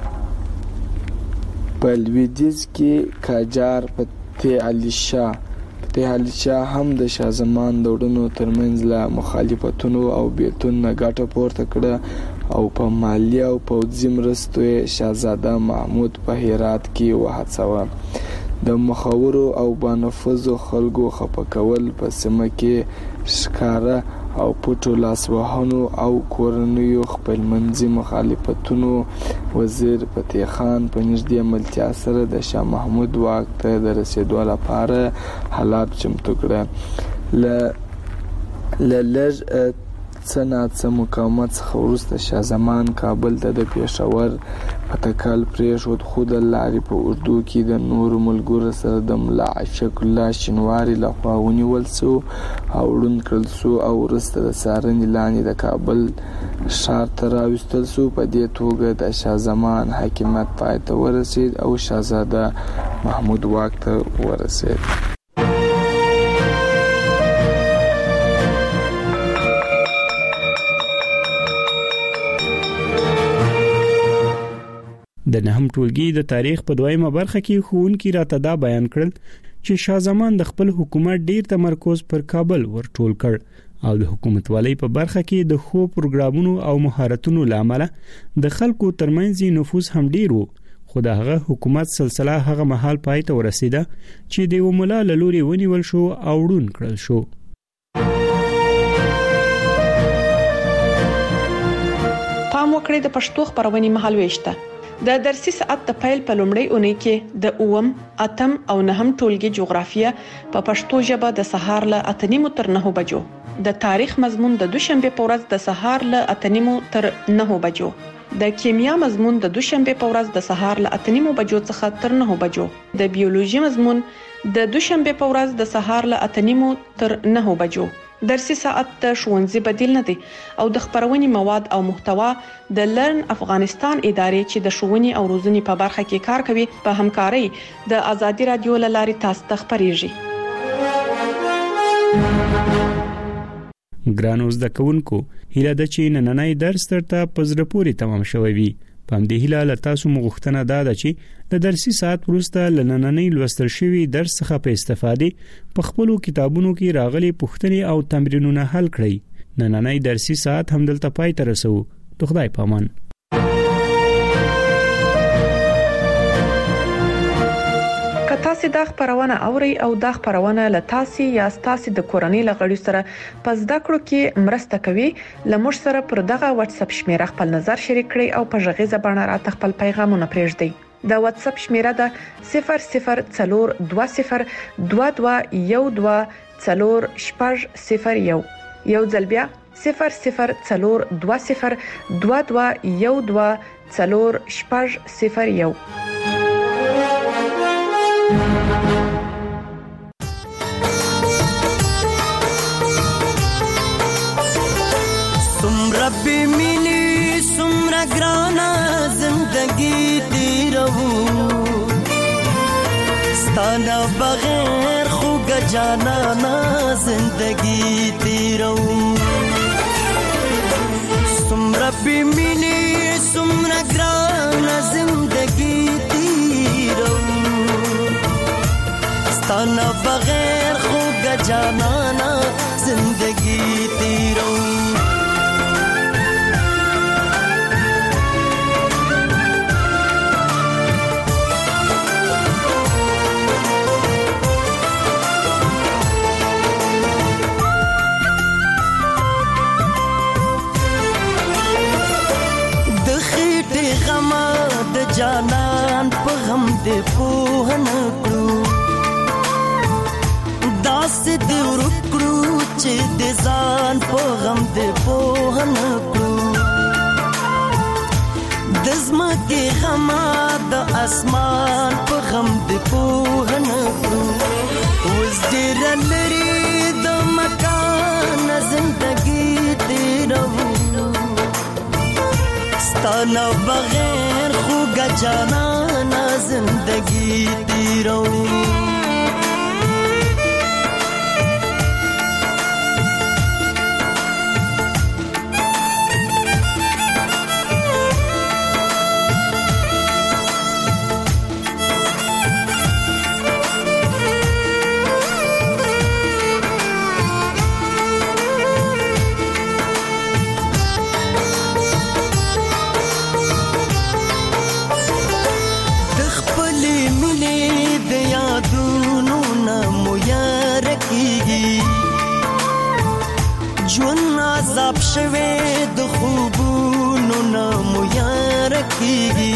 په لویدیځ کې قاجار فتح علي شاه فتح علي شاه هم د شاه زمان د وډونو ترمنځ له مخالفتونو او بیتون نه ګټه پورته کړه او په مالیه او پوځي مرستو شاهزاده محمود په هرات کې وهڅاوه. د مخاورو او بانفذو خلکو خپه کول په سیمه کې ښکاره او پټو لاسوهنو او کورنیو خپلمنځي مخالفتونو وزیر فتح خان په نږدې ملتیا سره د شاه محمود واک ته د رسیدو لپاره حالات چمتو کړه. له لږ څه ناڅه مقاومت څخه وروسته شاه زمان کابل ته د پېښور پتکال پرېښود، خو د لارې په اردو کې د نورو ملګرو سره د ملا عاشق الله شینواري لخوا ونیول سو او ړوند کړل سو او وروسته د څارنې لاندې د کابل ښار ته راوستل سو. په دې توګه د شاه زمان حاکمیت پای ته ورسید او شاهزاده محمود واک ته ورسید. د نهم ټولګي د تاریخ په دویمه برخه کې ښوونکي راته دا بیان کړل چې شاه زمان د خپل حکومت ډیر تمرکز پر کابل ورټول کړ او د حکومتوالۍ په برخه کې د خو پروګرامونو او مهارتونو لامل د خلکو ترمنځ نفوذ هم ډیر وو. خو د هغه حکومت سلسله هغه مهال پای ته ورسیده چې د وملا لوري ونیول شو او ړوند کړل شو. پام وکړئ د پښتو خبرونې مهال وېشته د درسي ساعت د پیل په لومړۍ اونۍ کې د اوم، اتم او نهم ټولګي جغرافیه په پښتو ژبه د سهار له 8:30 تر 9 بجو، د تاریخ مضمون د دوشنبه په ورځ د سهار له 8:30 تر 9 بجو، د کیمیا مضمون د دوشنبه په ورځ د سهار له 8:30 بجو څخه تر 9 بجو، د بیولوژي مضمون د دوشنبه په ورځ د سهار له 8:30 تر 9 بجو. درسي ساعت د ښوونځي بدیل نه دی او د خبرونې مواد او محتوا د لرن افغانستان ادارې چې د ښوونې او روزنې په برخه کې کار کوي په همکارۍ د ازادي رادیو له لارې تاسو ته خبريږي. ګرانو زده کوونکو، هیله ده چې نننۍ درس ترته په زړه پورې تمام شوی وي. په همدې هیله له تاسو مغوښتنه ده چې د درسي ساعت وروسته له نننۍ لوستل شوي درس څخه په استفادې په خپلو کتابونو کې راغلي پوښتنې او تمرینونه حل کړئ. نننۍ درسي ساعت همدلته پای ته رسو. د خدای په امان. تاسو دا خبرونه اوري او دا خبرونه له تاسو یا تاسو د کورنۍ لغړي سره پس د کړو کې مرسته کوي. لمر سره پر دغه واتس اپ شمیره خپل نظر شریک کړئ او په ژغې زبانه راته خپل پیغامونه پرېږدئ. د واتس اپ شمیره ده 002012124001. یو ځل بیا 002012124001. سمرا بمینی سمرا گرانا زندگی تیرو ستانا بغیر خوگ جانانا زندگی تیرو سمرا بمینی سمرا گرانا زندگی تیرو ستانا بغیر خوگ جانانا زندگی تیرو جانان په غم دې پوه نه کړو داسې دې ورکړو چې دې ځان په غم دې پوه نه کړو د ځمکې غم د اسمان په غم دې پوه نه کړو اوس ډېر لري د مکان زندګي تیرو ستانا بغیر خوگا جانانا زندگی تیرو خراب شوه د خوبونو نامو یار کیږي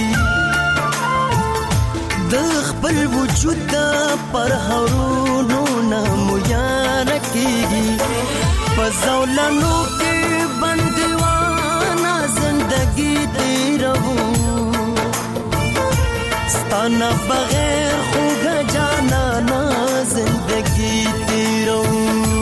د خپل وجود پر هرونو نامو یار کیږي پزولانو کې بندوانه زندگی تیرو ستانا بغیر خوږه جانا زندگی تیرو